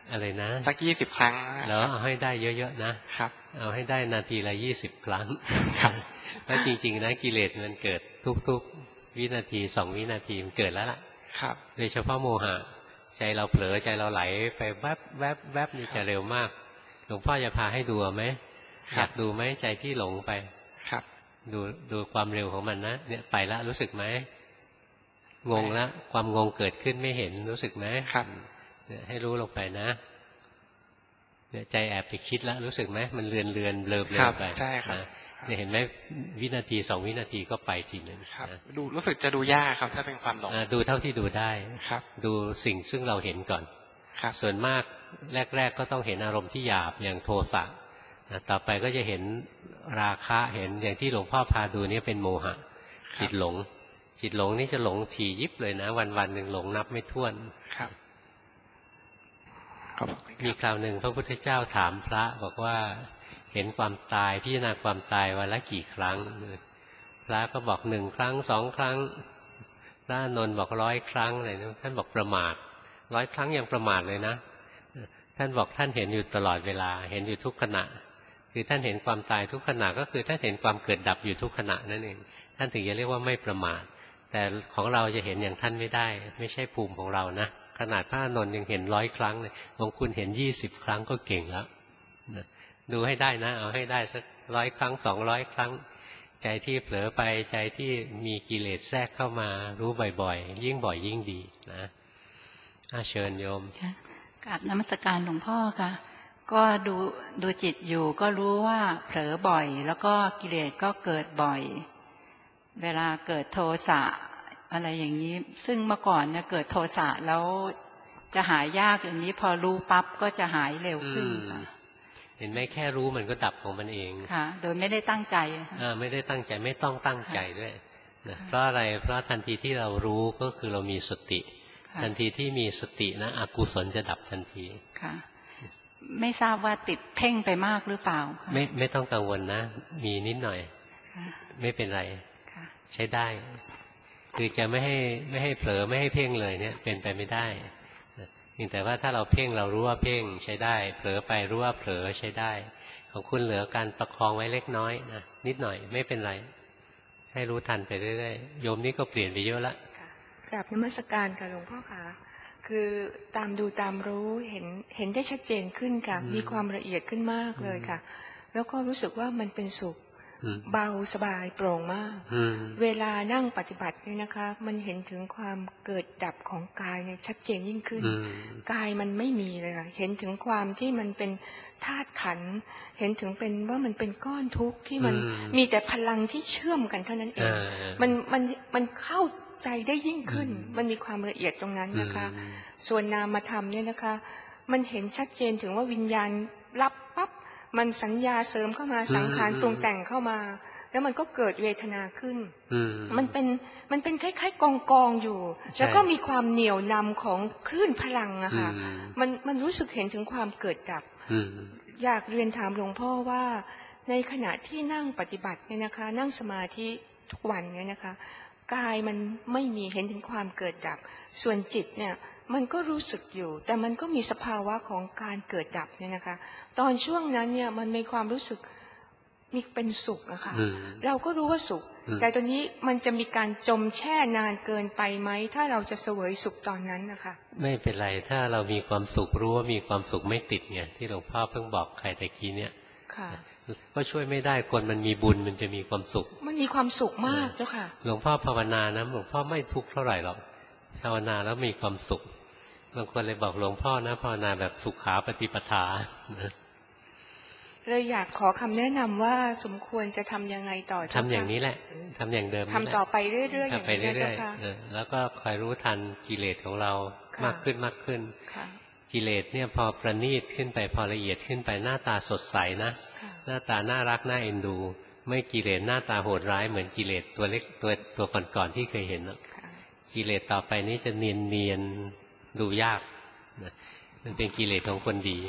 อะไรนะสักยี่สิบครั้งแล้วเอาให้ได้เยอะๆนะครับเอาให้ได้นาทีละยี่สิบครั้งครับแล้วจริงๆนะกิเลสมันเกิดทุกๆวินาทีสองวินาทีมันเกิดแล้วล่ะครับโดยเฉพาะโมหะใจเราเผลอใจเราไหลไปแวบแวบแวบนี่จะเร็วมากหลวงพ่อจะพาให้ดูไหมอยากดูไหมใจที่หลงไปครับดูดูความเร็วของมันนะเนี่ยไปแล้วรู้สึกไหมงงแล้วความงงเกิดขึ้นไม่เห็นรู้สึกไหมครับเนี่ยให้รู้ลงไปนะเนี่ยใจแอบไปคิดแล้วรู้สึกไหมมันเลือนเลือนเบลอเบลอไปใช่ครับเนี่ยเห็นไหมวินาทีสองวินาทีก็ไปทีนึงดูรู้สึกจะดูยากครับถ้าเป็นความหลงดูเท่าที่ดูได้ครับดูสิ่งซึ่งเราเห็นก่อนครับส่วนมากแรกๆก็ต้องเห็นอารมณ์ที่หยาบอย่างโทสะต่อไปก็จะเห็นราคะเห็นอย่างที่หลวงพ่อพาดูนี่เป็นโมหะจิตหลงจิตหลงนี่จะหลงถี่ยิบเลยนะวันๆหนึ่งหลงนับไม่ถ้วนครับมีคราวหนึ่งพระพุทธเจ้าถามพระบอกว่าเห็นความตายพิจารณาความตายวันละกี่ครั้งพระก็บอกหนึ่งครั้งสองครั้งพระอานนท์บอกร้อยครั้งอะไรนะท่านบอกประมาทร้อยครั้งยังประมาทเลยนะท่านบอกท่านเห็นอยู่ตลอดเวลาเห็นอยู่ทุกขณะคือท่านเห็นความตายทุกขณะก็คือท่านเห็นความเกิดดับอยู่ทุกขณะนั่นเองท่านถึงจะเรียกว่าไม่ประมาทแต่ของเราจะเห็นอย่างท่านไม่ได้ไม่ใช่ภูมิของเรานะขนาดพระอานนท์ยังเห็นร้อยครั้งเลยของคุณเห็นยี่สิบครั้งก็เก่งแล้วดูให้ได้นะเอาให้ได้สักร้อยครั้งสองร้อยครั้งใจที่เผลอไปใจที่มีกิเลสแทรกเข้ามารู้บ่อยๆยิ่งบ่อยยิ่งดีนะเชิญโยมกราบนมัสการหลวงพ่อค่ะก็ดูดูจิตอยู่ก็รู้ว่าเผลอบ่อยแล้วก็กิเลสก็เกิดบ่อยเวลาเกิดโทสะอะไรอย่างนี้ซึ่งเมื่อก่อนเนี่ยเกิดโทสะแล้วจะหายยากอย่างนี้พอรู้ปั๊บก็จะหายเร็วขึ้นค่ะเห็นไหมแค่รู้มันก็ดับของมันเองค่ะโดยไม่ได้ตั้งใจอ่าไม่ได้ตั้งใจไม่ต้องตั้งใจด้วยนะเพราะอะไรเพราะทันทีที่เรารู้ก็คือเรามีสติทันทีที่มีสตินะอกุศลจะดับทันทีค่ะไม่ทราบว่าติดเพ่งไปมากหรือเปล่าไม่ไม่ต้องกังวลนะมีนิดหน่อยไม่เป็นไรใช้ได้คือจะไม่ให้ไม่ให้เผลอไม่ให้เพ่งเลยเนี่ยเป็นไปไม่ได้เพียงแต่ว่าถ้าเราเพ่งเรารู้ว่าเพ่งใช้ได้เผลอไปรู้ว่าเผลอใช้ได้ของคุณเหลือการประคองไว้เล็กน้อยนะนิดหน่อยไม่เป็นไรให้รู้ทันไปเรื่อยๆโยมนี่ก็เปลี่ยนไปเยอะละกราบนมัสการค่ะหลวงพ่อคะคือตามดูตามรู้เห็นเห็นได้ชัดเจนขึ้นค่ะมีความละเอียดขึ้นมากเลยค่ะแล้วก็รู้สึกว่ามันเป็นสุขเบาสบายโปร่งมากเวลานั่งปฏิบัติเนี่ยนะคะมันเห็นถึงความเกิดดับของกายเนี่ยชัดเจนยิ่งขึ้นกายมันไม่มีเลยค่ะเห็นถึงความที่มันเป็นธาตุขันธ์เห็นถึงเป็นว่ามันเป็นก้อนทุกข์ที่มันมีแต่พลังที่เชื่อมกันเท่านั้นเองมันมันมันเข้าใจได้ยิ่งขึ้นมันมีความละเอียดตรงนั้นนะคะส่วนนามธรรมเนี่ยนะคะมันเห็นชัดเจนถึงว่าวิญญาณรับปั๊บมันสัญญาเสริมเข้ามาสังขารปรุงแต่งเข้ามาแล้วมันก็เกิดเวทนาขึ้นมันเป็นมันเป็นคล้ายๆกองกองอยู่แล้วก็มีความเหนี่ยวนำของคลื่นพลังอะค่ะมันมันรู้สึกเห็นถึงความเกิดดับอยากเรียนถามหลวงพ่อว่าในขณะที่นั่งปฏิบัติเนี่ยนะคะนั่งสมาธิทุกวันเนี่ยนะคะกายมันไม่มีเห็นถึงความเกิดดับส่วนจิตเนี่ยมันก็รู้สึกอยู่แต่มันก็มีสภาวะของการเกิดดับเนี่ยนะคะตอนช่วงนั้นเนี่ยมันมีความรู้สึกมีเป็นสุขอะค่ะเราก็รู้ว่าสุขแต่ตอนนี้มันจะมีการจมแช่นานเกินไปไหมถ้าเราจะเสวยสุขตอนนั้นนะคะไม่เป็นไรถ้าเรามีความสุขรู้ว่ามีความสุขไม่ติดไงที่หลวงพ่อเพิ่งบอกใครตะกี้เนี่ยค่ะก็ช่วยไม่ได้คนมันมีบุญมันจะมีความสุขมันมีความสุขมากเจ้าค่ะหลวงพ่อภาวนานะหลวงพ่อไม่ทุกข์เท่าไหร่หรอกภาวนาแล้วมีความสุขบางคนเลยบอกหลวงพ่อนะภาวนาแบบสุขาปฏิปทาเลยอยากขอคำแนะนำว่าสมควรจะทำยังไงต่อทำอย่างนี้แหละทำอย่างเดิมทำต่อไปเรื่อยๆอย่างนี้เจ้าค่ะแล้วก็คอยรู้ทันกิเลสของเรามากขึ้นมากขึ้นกิเลสเนี่ยพอประณีตขึ้นไปพอละเอียดขึ้นไปหน้าตาสดใสนะหน้าตาน่ารักน่าเอ็นดูไม่กิเลสหน้าตาโหดร้ายเหมือนกิเลสตัวเล็กตัวตัวก่อนๆที่เคยเห็นนะกิเลสต่อไปนี้จะเนียนเนียนดูยากนะมันเป็นกิเลสของคนดี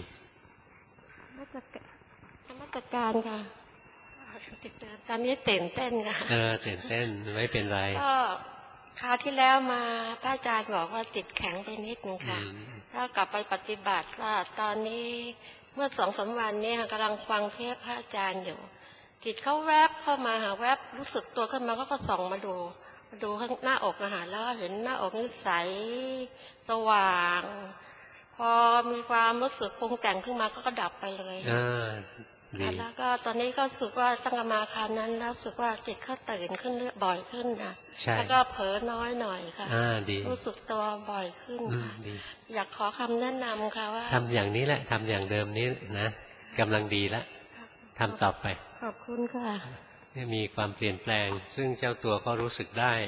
นมัสการค่ะตอนนี้ตื่นเต้นค่ะเออตื่นเต้นไม่เป็นไรก็คราวที่แล้วมาพระอาจารย์บอกว่าติดแข็งไปนิดนึงค่ะถ้ากลับไปปฏิบัติก็ตอนนี้เมื่อสองสามวันนี้กำลังฟังเทศพระอาจารย์อยู่จิตเขาแวบเข้ามาหาแวบรู้สึกตัวขึ้นมาก็ก็ส่องมาดูมาดูข้างหน้าอกอาหารแล้วก็เห็นหน้าอกนี่ใสสว่างพอมีความรู้สึกปรุงแต่งขึ้นมาก็ก็ดับไปเลยแล้วก็ตอนนี้ก็รู้สึกว่าตั้งแต่มาคราวนั้นแล้วรู้สึกว่าจิตเขาตื่นขึ้นบ่อยขึ้นนะแล้วก็เผลอน้อยหน่อยค่ะรู้สึกตัวบ่อยขึ้นค่ะอยากขอคำแนะนำค่ะว่าทำอย่างนี้แหละทำอย่างเดิมนี้นะกำลังดีแล้วทำต่อไปขอบคุณค่ะมีความเปลี่ยนแปลงซึ่งเจ้าตัวก็รู้สึกได้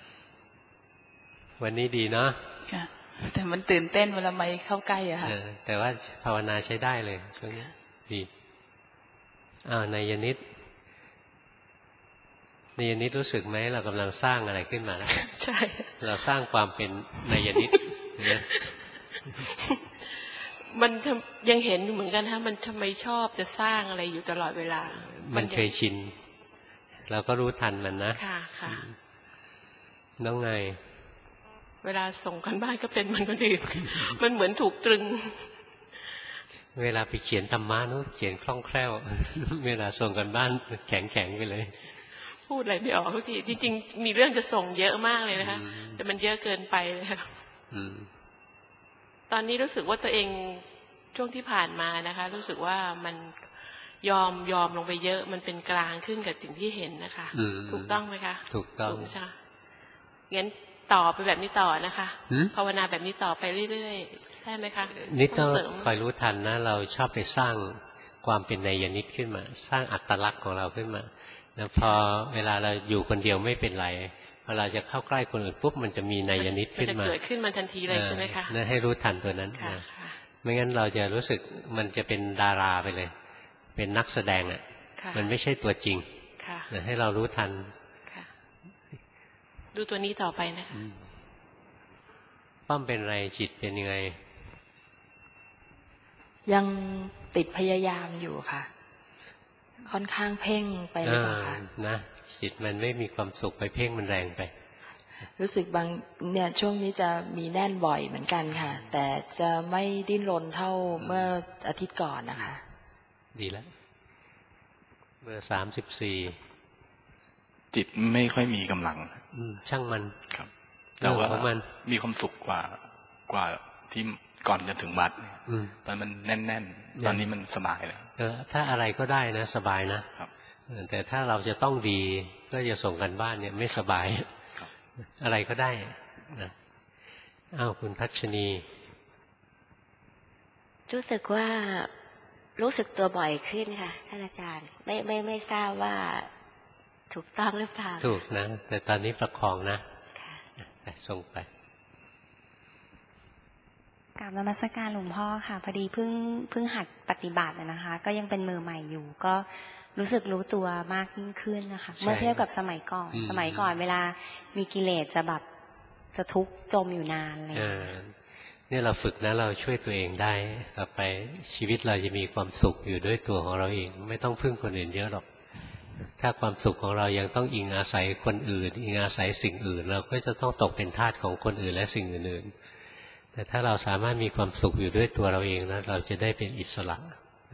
วันนี้ดีเนาะค่ะแต่มันตื่นเต้นเวลาไม่เข้าใกล้อะค่ะแต่ว่าภาวนาใช้ได้เลยช่วงนี้ดีอ้าวนายนิดนายนิดรู้สึกไหมเรากำลังสร้างอะไรขึ้นมาแล้วใช่เราสร้างความเป็นนายนิดนะมันยังเห็นอยู่เหมือนกันฮะมันทำไมชอบจะสร้างอะไรอยู่ตลอดเวลามันเคยชินเราก็รู้ทันมันนะค่ะค่ะน้องไงเวลาส่งกันบ้านก็เป็นมันก็ดีมันเหมือนถูกตรึงเวลาไปเขียนธรรมะนู้นเขียนคล่องแคล่วเวลาส่งกันบ้านแข็งแข็งไปเลยพูดอะไรไม่ออกทุกทีจริงๆมีเรื่องจะส่งเยอะมากเลยนะคะแต่มันเยอะเกินไปเลยค่ะตอนนี้รู้สึกว่าตัวเองช่วงที่ผ่านมานะคะ รู้สึกว่ามันยอมยอมลงไปเยอะมันเป็นกลางขึ้นกับสิ่งที่เห็นนะคะถูกต้องไหมคะถูกต้องใช่งั้นต่อไปแบบนี้ต่อนะคะภาวนาแบบนี้ต่อไปเรื่อยๆได้ไหมคะนิดต้องคอยรู้ทันนะเราชอบไปสร้างความเป็นนายนิดขึ้นมาสร้างอัตลักษณ์ของเราขึ้นมาแล้วพอเวลาเราอยู่คนเดียวไม่เป็นไรพอเราจะเข้าใกล้คนอื่นปุ๊บมันจะมีนายนิดขึ้นมาจะเกิดขึ้นมาทันทีเลยใช่ไหมคะนั่นให้รู้ทันตัวนั้นนะไม่งั้นเราจะรู้สึกมันจะเป็นดาราไปเลยเป็นนักแสดงอ่ะมันไม่ใช่ตัวจริงให้เรารู้ทันดูตัวนี้ต่อไปนะคะป้อมเป็นไรจิตเป็นยังไงยังติดพยายามอยู่ค่ะค่อนข้างเพ่งไปเลยค่ะนะจิตมันไม่มีความสุขไปเพ่งมันแรงไปรู้สึกบางเนี่ยช่วงนี้จะมีแน่นบ่อยเหมือนกันค่ะแต่จะไม่ดิ้นรนเท่าเมื่ออาทิตย์ก่อนนะคะดีแล้วเบอร์สามสิบสี่จิตไม่ค่อยมีกำลังช่างมันครับแต่ว่ามันมีความสุขกว่ากว่าที่ก่อนจะถึงวัดตอนมันแน่นๆตอนนี้มันสบายแล้วถ้าอะไรก็ได้นะสบายนะแต่ถ้าเราจะต้องดีก็จะส่งกันบ้านเนี่ยไม่สบายอะไรก็ได้นะอ้าวคุณพัชนีรู้สึกว่ารู้สึกตัวบ่อยขึ้นค่ะท่านอาจารย์ไม่ไม่ไม่ทราบว่าถูกต้องหรือเปล่าถูกนะแต่ตอนนี้ประคองนะส่งไปกราบนมัสการหลวงพ่อค่ะพอดีเพิ่งเพิ่งหัดปฏิบัตินะคะก็ยังเป็นมือใหม่อยู่ก็รู้สึกรู้ตัวมากยิ่งขึ้นนะคะเมื่อเทียบกับสมัยก่อนสมัยก่อนเวลามีกิเลสจะแบบจะทุกข์จมอยู่นานเลยเนี่ยเราฝึกนะเราช่วยตัวเองได้ต่อไปชีวิตเราจะมีความสุขอยู่ด้วยตัวของเราเองไม่ต้องพึ่งคนอื่นเยอะหรอกถ้าความสุขของเรายังต้องอิงอาศัยคนอื่นอิงอาศัยสิ่งอื่นเราก็จะต้องตกเป็นทาสของคนอื่นและสิ่งอื่นๆแต่ถ้าเราสามารถมีความสุขอยู่ด้วยตัวเราเองนะเราจะได้เป็นอิสระ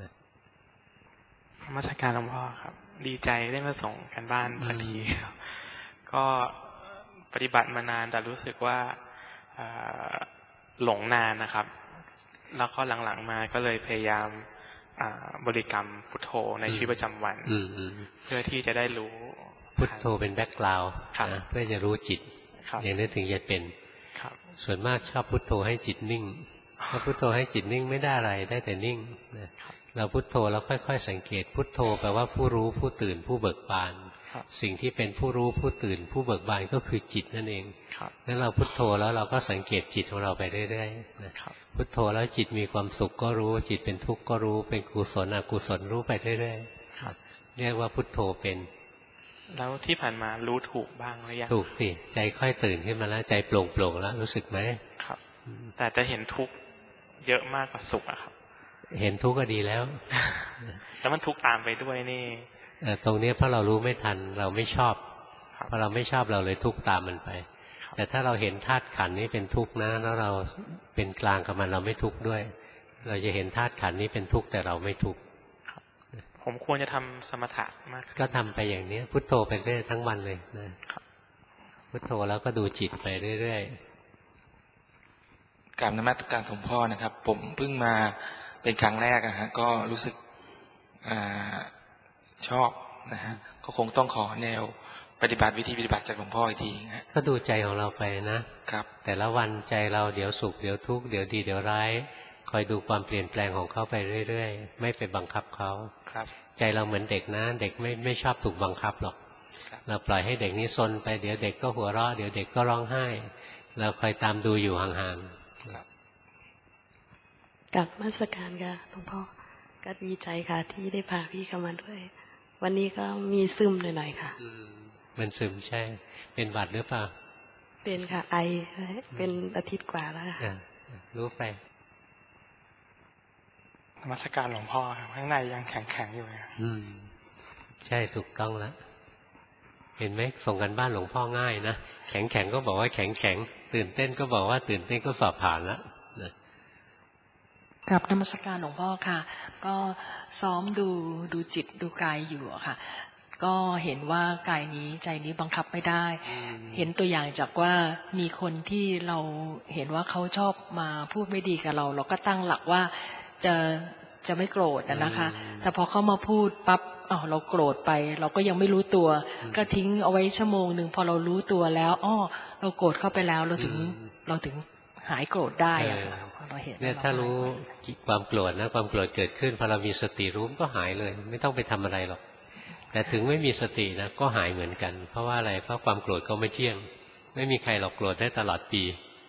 นมัสการหลวงพ่อครับดีใจได้มาส่งกันบ้านสักทีก็ปฏิบัติมานานแต่รู้สึกว่าหลงนานนะครับแล้วก็หลังๆมาก็เลยพยายามบริกรรมพุทโธในชีวิตประจำวันเพื่อที่จะได้รู้พุทโธเป็นแบ็คกราวด์เพื่อจะรู้จิตอย่างนี้ถึงจะเป็นส่วนมากชอบพุทโธให้จิตนิ่งถ้าพุทโธให้จิตนิ่งไม่ได้อะไรได้แต่นิ่งเราพุทโธแล้วค่อยๆสังเกตพุทโธแปลว่าผู้รู้ผู้ตื่นผู้เบิกบานสิ่งที่เป็นผู้รู้ผู้ตื่นผู้เบิกบานก็คือจิตนั่นเองงั้นเราพุทโธแล้วเราก็สังเกตจิตของเราไปเรื่อยๆพุทโธแล้วจิตมีความสุขก็รู้จิตเป็นทุกข์ก็รู้เป็นกุศลอกุศลรู้ไปเรื่อยๆเรียกว่าพุทโธเป็นแล้วที่ผ่านมารู้ถูกบ้างหรือยังถูกสิใจค่อยตื่นขึ้นมาแล้วใจโปร่งโปร่งแล้วรู้สึกไหมครับแต่จะเห็นทุกข์เยอะมากกว่าสุขอะครับเห็นทุกข์ก็ดีแล้วแล้วมันทุกข์ตามไปด้วยนี่ตรงนี้เพราะเรารู้ไม่ทันเราไม่ชอบเพราะเราไม่ชอบเราเลยทุกข์ตามมันไปแต่ถ้าเราเห็นธาตุขันธ์นี้เป็นทุกข์นะแล้วเราเป็นกลางกับมันเราไม่ทุกข์ด้วยเราจะเห็นธาตุขันธ์นี้เป็นทุกข์แต่เราไม่ทุกข์ผมควรจะทำสมถะมากก็ทำไปอย่างนี้พุทโธไปเรื่อยทั้งวันเลยนะพุทโธแล้วก็ดูจิตไปเรื่อยๆกราบนมัสการหลวงพ่อนะครับผมเพิ่งมาเป็นครั้งแรกอะฮะก็รู้สึกอ่าชอบนะฮะก็คงต้องขอแนวปฏิบัติวิธีปฏิบัติจากหลวงพ่ออีกทีฮะก็ดูใจของเราไปนะครับแต่ละวันใจเราเดี๋ยวสุขเดี๋ยวทุกข์เดี๋ยวดีเดี๋ยวร้ายคอยดูความเปลี่ยนแปลงของเขาไปเรื่อยๆไม่ไปบังคับเขาครับใจเราเหมือนเด็กนะเด็กไม่ไม่ชอบถูกบังคับหรอกเราปล่อยให้เด็กนี้ซนไปเดี๋ยวเด็กก็หัวเราะเดี๋ยวเด็กก็ร้องไห้เราคอยตามดูอยู่ห่างๆกับมาสการค่ะหลวงพ่อก็ดีใจค่ะที่ได้พาพี่เข้ามาด้วยวันนี้ก็มีซึมหน่อยๆค่ะมันซึมใช่เป็นหวัดหรือเปล่าเป็นค่ะไอเป็นอาทิตย์กว่าแล้วค่ะรู้ไปนมัสการหลวงพ่อข้างในยังแข็งๆอยู่เลยอืมใช่ถูกต้องแล้วเห็นไหมส่งกันบ้านหลวงพ่อง่ายนะแข็งๆก็บอกว่าแข็งๆตื่นเต้นก็บอกว่าตื่นเต้นก็สอบผ่านแล้วนะกับนมัสการหลวงพ่อค่ะก็ซ้อมดูดูจิตดูกายอยู่ค่ะก็เห็นว่ากายนี้ใจนี้บังคับไม่ได้เห็นตัวอย่างจากว่ามีคนที่เราเห็นว่าเขาชอบมาพูดไม่ดีกับเราเราก็ตั้งหลักว่าจะจะไม่โกรธนะคะแต่พอเขามาพูดปั๊บอ้าวเราโกรธไปเราก็ยังไม่รู้ตัวก็ทิ้งเอาไว้ชั่วโมงหนึ่งพอเรารู้ตัวแล้วอ้อเราโกรธเข้าไปแล้วเราถึงเราถึงหายโกรธได้อะเราเห็นเนี่ยถ้ารู้ความโกรธนะความโกรธเกิดขึ้นพอเรามีสติรู้ก็หายเลยไม่ต้องไปทำอะไรหรอกแต่ถึงไม่มีสตินะก็หายเหมือนกันเพราะว่าอะไรเพราะความโกรธก็ไม่เที่ยงไม่มีใครหรอกโกรธได้ตลอดปี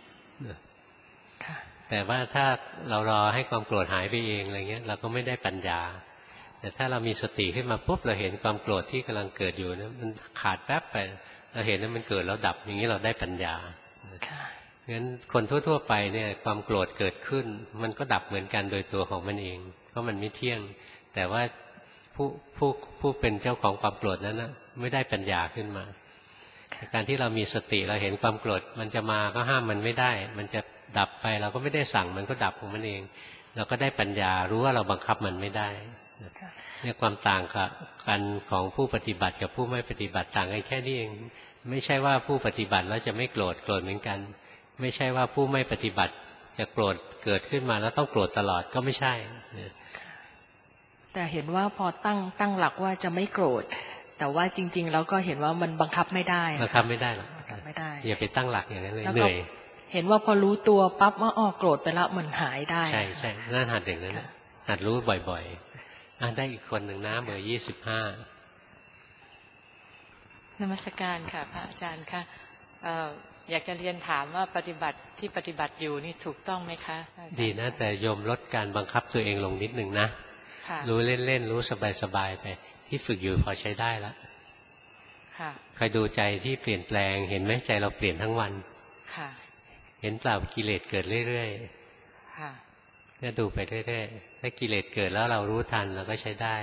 แต่ว่าถ้าเรารอให้ความโกรธหายไปเองอะไรเงี้ยเราก็ไม่ได้ปัญญาแต่ถ้าเรามีสติขึ้นมาปุ๊บเราเห็นความโกรธที่กำลังเกิดอยู่นะมันขาดแป๊บไปเราเห็นว่ามันเกิดแล้วดับอย่างนี้เราได้ปัญญางั้นคนทั่วๆไปเนี่ยความโกรธเกิดขึ้นมันก็ดับเหมือนกันโดยตัวของมันเองเพราะมันไม่เที่ยงแต่ว่าผู้ผู้ผู้เป็นเจ้าของความโกรธนั้นนะไม่ได้ปัญญาขึ้นมาการที่เรามีสติเราเห็นความโกรธมันจะมาก็ห้ามมันไม่ได้มันจะดับไปเราก็ไม่ได้สั่งมันก็ดับของมันเองเราก็ได้ปัญญารู้ว่าเราบังคับมันไม่ได้เนี่ยความต่างกันของผู้ปฏิบัติกับผู้ไม่ปฏิบัติต่างกันแค่นี้เองไม่ใช่ว่าผู้ปฏิบัติแล้วจะไม่โกรธโกรธเหมือนกันไม่ใช่ว่าผู้ไม่ปฏิบัติจะโกรธเกิดขึ้นมาแล้วต้องโกรธตลอดก็ไม่ใช่แต่เห็นว่าพอตั้งตั้งหลักว่าจะไม่โกรธแต่ว่าจริงๆแล้วก็เห็นว่ามันบังคับไม่ได้บังคับไม่ได้หรอกบังคับไม่ได้อย่าไปตั้งหลักอย่างนั้นเลยเหนื่อยเห็นว่าพอรู้ตัวปั๊บว่าอ๋อโกรธไปแล้วมันหายได้ใช่ใช่นั่นหัดอย่างนั้นหัดรู้บ่อยๆอ่ะได้อีกคนหนึ่งนะเบอร์ยี่สิบห้านมัสการค่ะพระอาจารย์ค่ะอยากจะเรียนถามว่าปฏิบัติที่ปฏิบัติอยู่นี่ถูกต้องไหมคะดีนะแต่โยมลดการบังคับตัวเองลงนิดหนึ่งนะรู้เล่นๆรู้สบายๆไปที่ฝึกอยู่พอใช้ได้แล้วคอยดูใจที่เปลี่ยนแปลงเห็นไหมใจเราเปลี่ยนทั้งวันเห็นเปล่ากิเลสเกิดเรื่อยๆก็ดูไปเรื่อยๆถ้ากิเลสเกิดแล้วเรารู้ทันเราก็ใช้ได้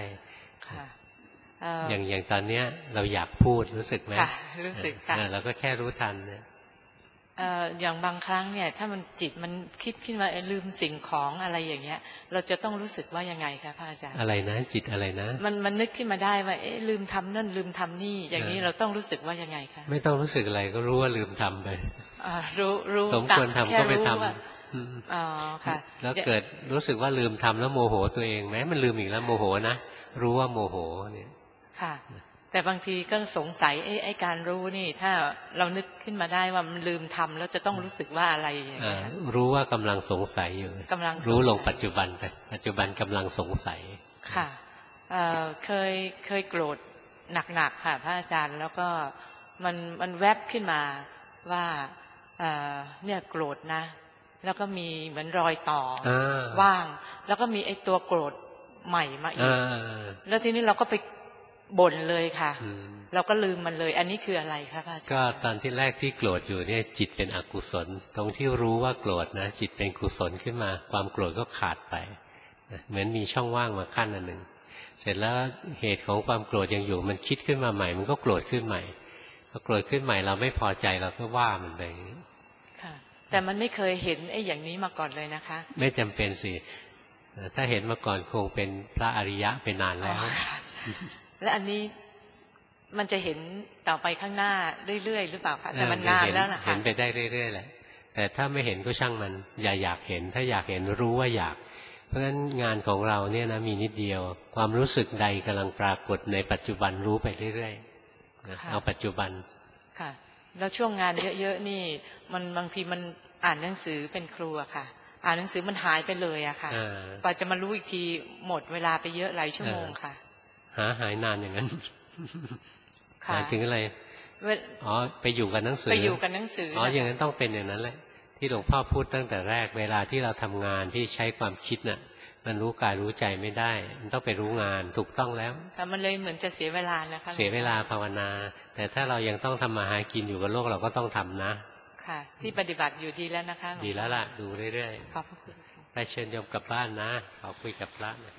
อย่างอย่างตอนเนี้ยเราอยากพูดรู้สึกไหมรู้สึกค่ะเราก็แค่รู้ทันเนี่ยอย่างบางครั้งเนี่ยถ้ามันจิตมันคิดขึ้นมาลืมสิ่งของอะไรอย่างเงี้ยเราจะต้องรู้สึกว่ายังไงคะพระอาจารย์อะไรนะจิตอะไรนะมันมันนึกขึ้นมาได้ว่าเอ๊ะลืมทำนั่นลืมทำนี่อย่างนี้เราต้องรู้สึกว่ายังไงคะไม่ต้องรู้สึกอะไรก็รู้ว่าลืมทำไปรู้รู้สมควรทำก็ไปทำอ๋อค่ะแล้วเกิดรู้สึกว่าลืมทำแล้วโมโหตัวเองแม้มันลืมอีกแล้วโมโหนะรู้ว่าโมโหเนี่ยค่ะแต่บางทีก็สงสัยไอ้ไอ้การรู้นี่ถ้าเรานึกขึ้นมาได้ว่ามันลืมทำแล้วจะต้องรู้สึกว่าอะไรอย่างเงี้ยรู้ว่ากำลังสงสัยอยู่กำลังรู้ลงปัจจุบันไปปัจจุบันกำลังสงสัยค่ะเคยเคยโกรธหนักๆค่ะพระอาจารย์แล้วก็มันมันแวบขึ้นมาว่าเนี่ยโกรธนะแล้วก็มีเหมือนรอยต่อว่างแล้วก็มีไอ้ตัวโกรธใหม่มาอีกแล้วทีนี้เราก็ไปบ่นเลยค่ะเราก็ลืมมันเลยอันนี้คืออะไรคะพระอาจารย์ก็ตอนที่แรกที่โกรธอยู่เนี่ยจิตเป็นอกุศลตรงที่รู้ว่าโกรธนะจิตเป็นกุศลขึ้นมาความโกรธก็ขาดไปเหมือนมีช่องว่างมาขั้นอันหนึ่งเสร็จแล้วเหตุของความโกรธยังอยู่มันคิดขึ้นมาใหม่มันก็โกรธขึ้นใหม่พอโกรธขึ้นใหม่เราไม่พอใจเราก็ว่ามันไปค่ะแต่มันไม่เคยเห็นไอ้อย่างนี้มาก่อนเลยนะคะไม่จำเป็นสิถ้าเห็นมาก่อนคงเป็นพระอริยะไปนานแล้วและอันนี้มันจะเห็นต่อไปข้างหน้าเรื่อยๆหรือเปล่าคะแต่มันนานแล้วนะคะเห็นไปได้เรื่อยๆแหละแต่ถ้าไม่เห็นก็ช่างมันอย่าอยากเห็นถ้าอยากเห็นรู้ว่าอยากเพราะฉะนั้นงานของเราเนี่ยนะมีนิดเดียวความรู้สึกใดกำลังปรากฏในปัจจุบันรู้ไปเรื่อยๆเอาปัจจุบันค่ะแล้วช่วงงานเยอะๆนี่มันบางทีมันอ่านหนังสือเป็นครูอะค่ะอ่านหนังสือมันหายไปเลยอะค่ะกว่าจะมารู้อีกทีหมดเวลาไปเยอะหลายชั่วโมงค่ะหาหายนานอย่างนั้นหมายถึงอะไรอ๋อไปอยู่กับหนังสือไปอยู่กับหนังสืออ๋ออย่างนั้นต้องเป็นอย่างนั้นแหละที่หลวงพ่อพูดตั้งแต่แรกเวลาที่เราทำงานที่ใช้ความคิดน่ะมันรู้กายรู้ใจไม่ได้มันต้องไปรู้งานถูกต้องแล้วแต่มันเลยเหมือนจะเสียเวลานะคะเสียเวลาภาวนาแต่ถ้าเรายังต้องทำมาหากินอยู่กับโลกเราก็ต้องทำนะค่ะที่ปฏิบัติอยู่ดีแล้วนะคะดีแล้วล่ะดูเรื่อยๆขอบคุณไปเชิญโยมกลับบ้านนะขอคุยกับพระนะ